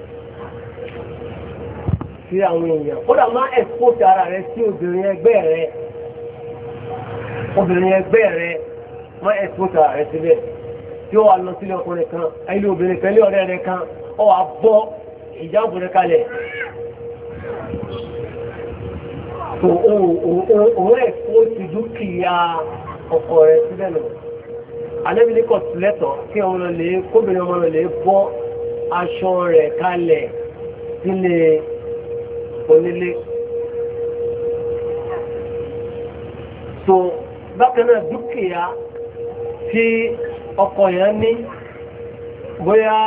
sí àwọn èèyàn. Kódà má ẹ́sìpósì ara rẹ̀ sí obìnrin ẹgbẹ́ rẹ̀. Obìnrin ẹgbẹ́ rẹ̀ má ẹ́sìpósì ara rẹ̀ síbẹ̀. Tí ó wà lọ sílé ọkùnrin kan, ayílé obìnrin kan, ilé ọ̀rẹ́ rẹ̀ kan, ó wà bọ́ ìjáàbù rẹ̀ kalẹ̀. So òun ẹ̀ kó ti dúkìá ọkọ rẹ̀ sílẹ̀ nù. Ànábì kọ̀ sílẹ̀tọ̀ kí ọmọ lọ lè kóbìnrin ọmọ lọ lè bọ́ aṣọ rẹ̀ kalẹ̀ sílé onílé. So bákan náà dúkìá tí ọkọ yẹn ní bóyá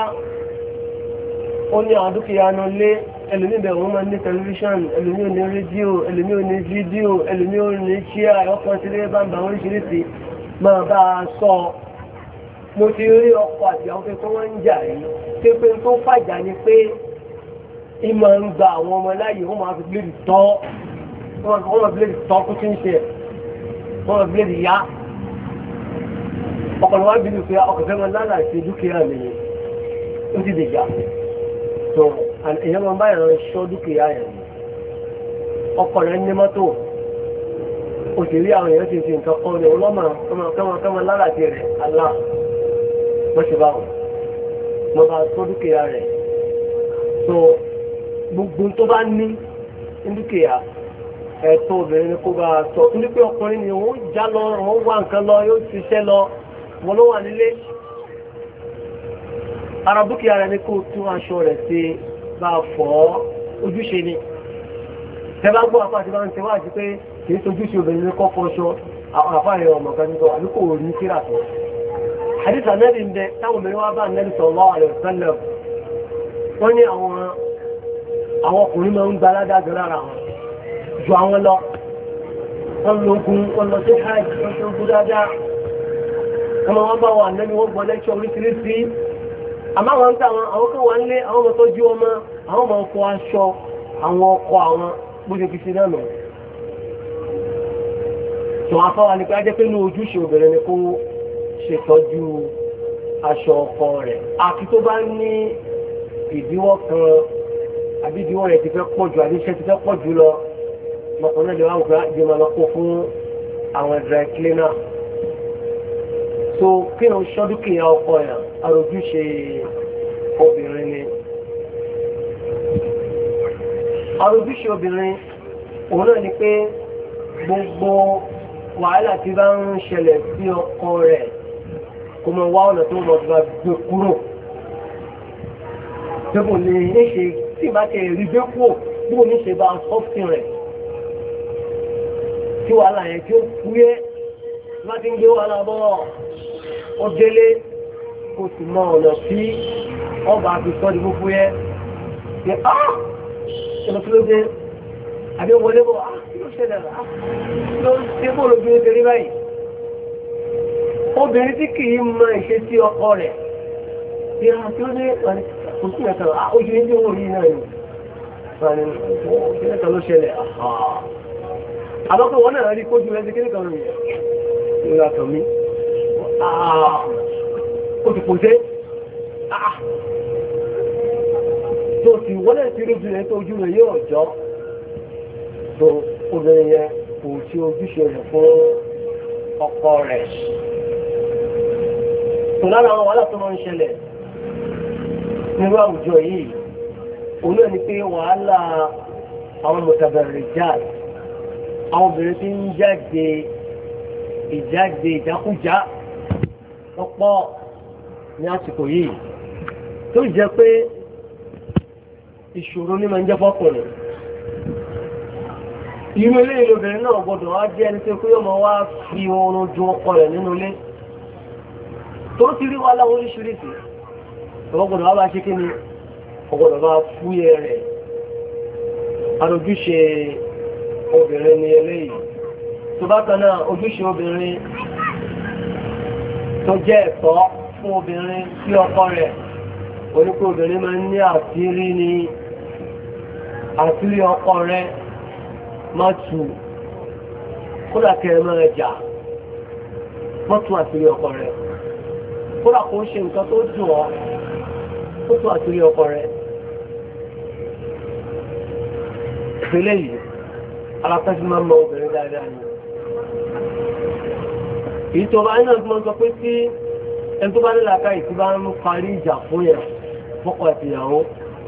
ó ní àwọn dúkìá náà lé ẹlòmí bẹ̀rẹ̀ wọ́n máa ní tẹlifíṣàn, ẹlòmí ò ní rédíò, ẹlòmí ò ní fídíò, ẹlòmí ò ní ṣíà ọkọ̀ sílé bá ń bá oríṣiríṣi máa bá a sọ. Mo ti rí ọkọ àti àwọn pé wọ́n ń jà rí pé pé tó fàjà ni pé ìmọ̀ ń gba àwọn ọmọ láàyè wọ́n máa fi bíléèdì tọ́ wọ́n máa fi bíléèdì tọ́ kó tí ń ṣe wọ́n máa fi bíléèdì yá. ọkọ̀ wá bí pé ọkọ̀ fẹ́ wọn lálà sí dúkìá mi ó ti dìjà tó èèyàn máa ń bá ìran ṣọ́ dúkìá yẹn ọkọ̀ rẹ̀ ní mọ́tò òṣèré àwọn èèyàn ti fi nǹkan kọ́ ní ọlọ́mọ kọ́mọ lálà sí rẹ̀ alá wọ́n ṣe báwọn mo bá tó dúkìá rẹ̀ tó gbogbo tó bá ní dúkìá ẹ̀tọ́ obìnrin ni kó bá sọ torí pé ọkùnrin ni wọ́n já lọ wọ́n wá nǹkan lọ yóò ṣiṣẹ́ lọ wọ́n ló wà nílé ara dúkìá rẹ̀ ní kó tún aṣọ rẹ̀ ṣe bá fọ́ ojúṣe ni tẹ bá gbọ́ apá àti bá ń tẹ wá àti pé kì í tojúṣe obìnrin ní kọ́ fọṣọ àwọn àfáàyè ọmọ kan nígbà àbí kò rí kíra tó àdìsá nẹ́bí ń bẹ táwọn obìnrin wá bá nẹ́bí sallallahu alaihi wasallam wọ́n ní àwọn àwọn ọkùnrin máa ń gba aládàgbé lára wọn ju àwọn lọ wọ́n lógun wọ́n lọ sí hajj wọ́n tó gún dáadáa ọmọ wọn bá wà nẹ́bí wọ́n gbọ́ lẹ́kṣọ́ oríṣiríṣi àmọ́ àwọn tí àwọn àwọn kan wà ń lé àwọn ọmọ tó jú ọmọ àwọn ọmọ ọkọ̀ aṣọ àwọn ọkọ̀ àwọn bójú fi sí náà nù tó afọ́wà ní pé á jẹ́ pé ní ojúṣe obìnrin ni kó ṣètọ́jú aṣọ ọkọ rẹ̀ àti tó bá ní ìdíwọ́ kan àbí ìdíwọ́ rẹ̀ ti fẹ́ pọ̀ jù àbí iṣẹ́ ti fẹ́ pọ̀ jù lọ ọkùnrin lè wá wùgbà ìjọba lọ kó fún àwọn dry cleaner so kí ni ṣọ́dúkìá ọkọ yẹn àròjúṣe obìnrin ni àròjúṣe obìnrin òun náà ni pé gbogbo wàhálà tí bá ń ṣẹlẹ̀ sí ọkọ rẹ̀ kò mọ̀ wá ọ̀nà tó mọ̀ tó bá gbé kúrò tó kò lè ní ṣe tí ìbá tẹ̀ rí gbé kúrò bí kò ní ṣe bá sọ́fìn rẹ̀ tí wàhálà yẹn tí ó fúyẹ́ má ti ń gbé wàhálà bọ́ ọ délé kò sì mọ ọ̀nà tí ọba àti sọ́ọ̀dì gbogbo yẹ ṣe áá ṣẹlẹ̀ kí ló dé àbí wọlé bọ̀ áá kí ló ṣẹlẹ̀ rà á ló ń ṣe bó lóbi ó tẹ̀lé báyìí obìnrin tí kì í mọ ìṣe sí ọkọ rẹ̀ bí a tí ó dé kò sí ẹ̀ka ojú ní owó yìí náà ni kí lẹ́ka ló ṣẹlẹ̀ àbọ́kọ̀ wọn náà rí kójú rẹ̀ sí kí nìkan rẹ̀ ìrìn àtọ̀ mi ó ti kò ṣe tó ti wọ́lẹ̀ tí lójú rẹ̀ tó ojú rẹ̀ yóò jọ tó obìnrin yẹn kò ṣe ojúṣe rẹ̀ fún ọkọ rẹ̀ tó lára àwọn wàhálà tó máa ń ṣẹlẹ̀ nínú àwùjọ yìí òun náà ni pé wàhálà àwọn mutabarrijat àwọn obìnrin tí ń jáde ìjáde ìjákújá ọ̀pọ̀ ní àsìkò yìí tó jẹ́ pé ìṣòro ní máa ń jẹ́ fọ́kùnrin irú ilé ìlòbìnrin náà gbọdọ̀ wá jẹ́ ẹni tó kó yóò máa wá fi oorun ju ọkọ rẹ̀ nínú ilé tó ti rí wá láwọn oríṣiríṣi ọwọ́ gbọdọ̀ wá bá ṣe kí ni ọgbọdọ̀ bá fúyẹ́ rẹ̀ àròjúṣe obìnrin ni eléyìí tó bá kan náà ojúṣe obìnrin tó jẹ́ ẹ̀tọ́ fún obìnrin sí ọkọ rẹ̀ onípò obìnrin máa ń ní àṣírí ni àṣírí ọkọ rẹ̀ má tú kódà kẹrẹ máa jà má tú àṣírí ọkọ rẹ̀ kódà kó ṣe nǹkan tó dùn ọ́ ó tú àṣírí ọkọ rẹ̀ ìpínlẹ̀ yìí alápẹ́sí máa ń mọ obìnrin dáadáa ni ìtọ́ba iná tí wọ́n sọ pé tí ẹni tó bá nílà ká ìtí bá ń parí ìjà fún yẹn fọ́kọ àti ìyàwó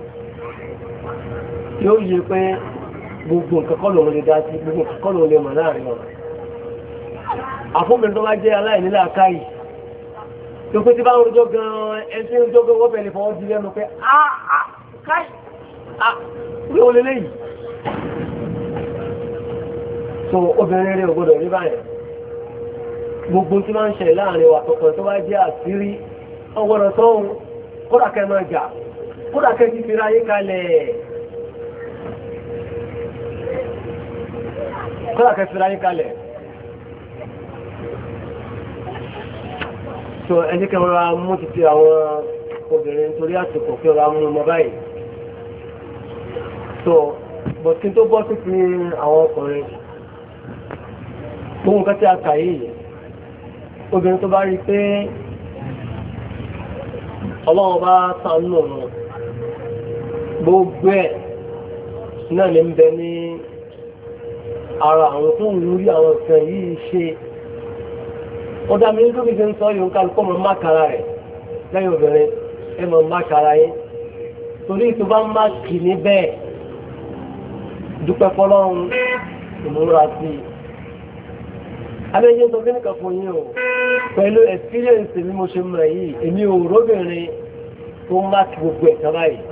yóò yẹ pé gbogbo nǹkan kọ́ lòun lè dá sí gbogbo nǹkan kọ́ lòun lè mọ̀ láàrin wọn àfọ́bìnrin tó bá jẹ́ aláìnílà ká yìí tó pé tí bá ń rojọ́ gan-an ẹni tí ń rojọ́ gan wọ́n bẹ̀rẹ̀ fọwọ́ di lẹ́nu pé áá káì á rí òun lélẹ́yìí so obìnrin rẹ̀ ò gbọdọ̀ rí báyìí gbogbo tí máa ń ṣẹlẹ̀ láàrin wa tọkùnrin tó bá jẹ́ àṣírí ọgbọ́dọ̀ sọ́hun kódà kẹ́ máa jà kódà kẹ́ ti fi ráyé kalẹ̀ kódà kẹ́ fi ráyé kalẹ̀ so ẹni kẹ́ wọ́n ra mú ti fi àwọn obìnrin torí àsìkò kí ọ̀rọ̀ amú ọmọ báyìí so bọ̀ kí n tó bọ́ sí fi àwọn ọkùnrin gbogbo nǹkan tí a kà yìí obìnrin tó bá rí pé ọlọ́wọ́ bá sànú ọ̀nà gbogbo ẹ̀ náà lè ń bẹ ní ara àwọn tó ń lórí àwọn nǹkan yìí ṣe ọ̀dà mi ní tóbi ṣe ń sọ yóò ń kálukọ́ mọ́ mákàrà rẹ̀ lẹ́yìn obìnrin ẹ mọ́ mákàrà yín torí tó bá má kì ní bẹ́ẹ̀ dúpẹ́ fọlọ́run ìmúra sí i. abẹ́yẹ tó kí nìkan fún yín o pẹ̀lú experience bí mo ṣe mọ̀ yìí èmi ò róbìnrin tó má kí gbogbo ẹ̀ sábà yìí.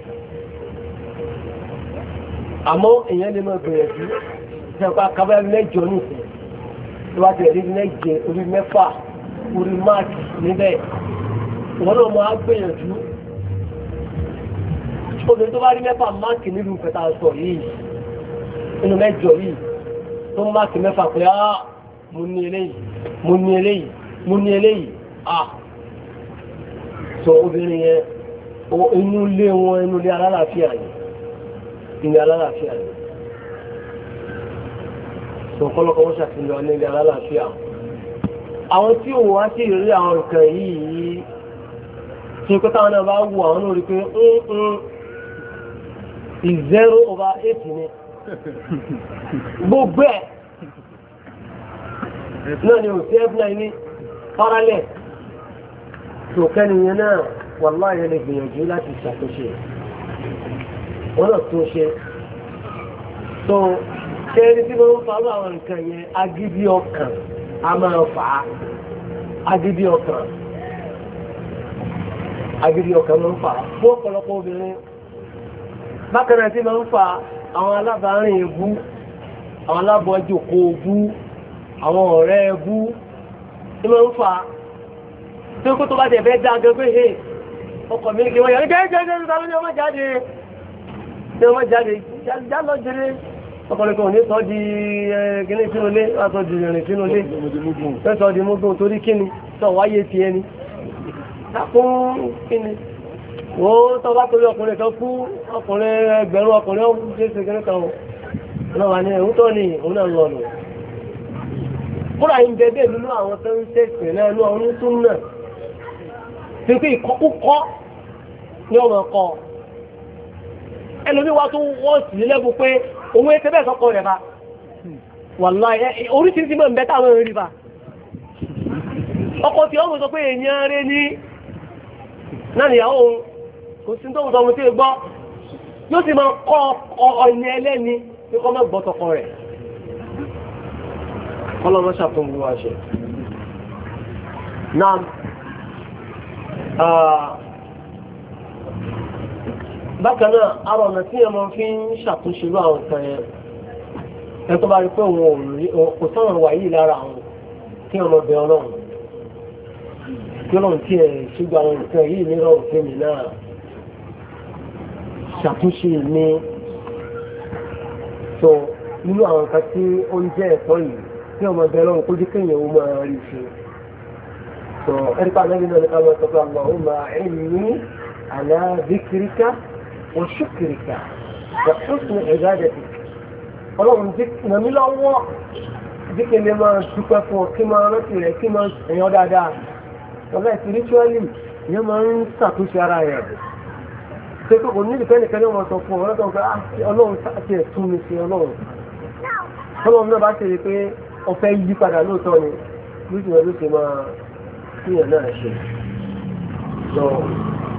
àmọ́ èèyàn lè máa gbìyànjú ṣẹ́pá kábẹ́ mẹ́jọ nìkan tó bá tẹ̀lé méje orí mẹ́fà orí máàkì níbẹ̀ wọ́n náà máa gbìyànjú obìnrin tó bá rí mẹ́fà máàkì nínú ìfẹ́ta sọ yìí nínú mẹ́jọ yìí tó máàkì mẹ́fà pé á mo ní eléyìí mo ní eléyìí mo ní eléyìí à sọ obìnrin yẹn inú ilé wọn inú ilé alálàáfíà yìí inú alálàáfíà yìí sọ kọ́lọ́kọ́ wọ́n ṣàfihàn ní ilé alálàáfíà àwọn tí òun wá sí ìrírí àwọn nǹkan yìí tí ó kọ́ta náà bá wù àwọn náà rí pé is zero over eight ni gbogbo ẹ̀ náà ni ò sí f nine ní parallel tó kẹ́niyàn náà wàláhì lè gbìyànjú láti ṣàtúnṣe wọ́n náà tún ṣe tó kẹ́rí tí wọ́n ń fa àwọn nǹkan yẹn agídí ọkàn a máa fà á agídí ọkàn agídí ọkàn máa ń fà á fún ọ̀pọ̀lọpọ̀ obìnrin bákan náà tí máa ń fa àwọn alábàárìn ebú àwọn alábọ̀ọ́jòkó ebú àwọn ọ̀rẹ́ ebú tí máa ń fa tí ó kó tó bá tẹ̀ fẹ́ dá gan pé hey ọkọ̀ mi kí wọ́n yọ ní gẹ́gẹ́gẹ́ ní ọmọ jáde ní ọmọ jáde já lọ jẹrẹ ọkọ̀lẹ́kọ̀ ò ní sọ di gíní sínú ilé látọ̀ di rìnrìn sínú ilé fẹ́sọ̀ di múgbùn torí kíni sọ wáyé ti ẹni fún kíni wo tọ́ bá torí ọkùnrin kan fún ọkùnrin ẹgbẹ̀rún ọkùnrin ọ̀hún jésù gíní kan náà wà ní ẹ̀hún tó ní òun náà lọ nù kúrò yìí bẹ́ẹ̀ nínú àwọn tó ń ṣèṣìn náà ní àwọn oníṣún náà tí pé ìkọ́kúkọ́ ní ọmọ ọkọ̀ ẹlòmí wa tó wọ́n sì lẹ́bù pé òun ètè bẹ́ẹ̀ sọ́kọ rẹ̀ bá wàláhì oríṣiríṣi mọ̀ ń bẹ́ táwọn rí bá ọkọ̀ tí ọmọ sọ pé èèyàn rẹ̀ ní náà nìyàwó òun kò sí tó ń sọ ohun tí ó gbọ́ yóò sì máa kọ́ ọ̀nà ẹlẹ́ni pé kọ́ mọ́ gbọ́ tọkọ rẹ̀ kọ́lọ́mọ́ ṣàtúnwò wa ṣe náà bákan náà ara ọ̀nà tí ẹ máa fi ń ṣàtúnṣe lọ àwọn nǹkan yẹn ẹ tó bá rí pé òun kò sọ̀rọ̀ wà yìí lára àwọn kí ọmọ bẹ ọlọ́run kí ọlọ́run tí ẹ ṣùgbọ́n àwọn nǹkan yìí nírọ̀ òfin mi náà ṣàtúnṣe ní tó nínú àwọn nǹkan tí ó ń jẹ́ ẹ̀tọ́ yìí kí ọmọ bẹ ọlọ́run kó jẹ́ kéèyàn ó máa rí ṣe tó ẹ̀ríkà náà nínú ẹ̀ka máa sọ pé àwọn ọmọ ẹ̀mí على ذكرك وشكرك وحسن عبادتك ọlọ́run jíkìnà mí lọ́wọ́ jíkìnà máa dúpẹ́ fún ọ kí máa rántí rẹ̀ kí máa èèyàn dáadáa ọ̀gá spiritually ìyẹn máa ń ṣàtúnṣe ara rẹ̀ ṣe pé kò ní ìfẹ́ nìkan ní ọmọ sọ fún ọlọ́run pé ọlọ́run sáàtì ẹ̀ tún mi sí ọlọ́run ọlọ́run náà bá ṣe rí pé ọfẹ́ yí padà lóòótọ́ ni lóṣù rẹ̀ ló ṣe máa kíyàn náà ṣe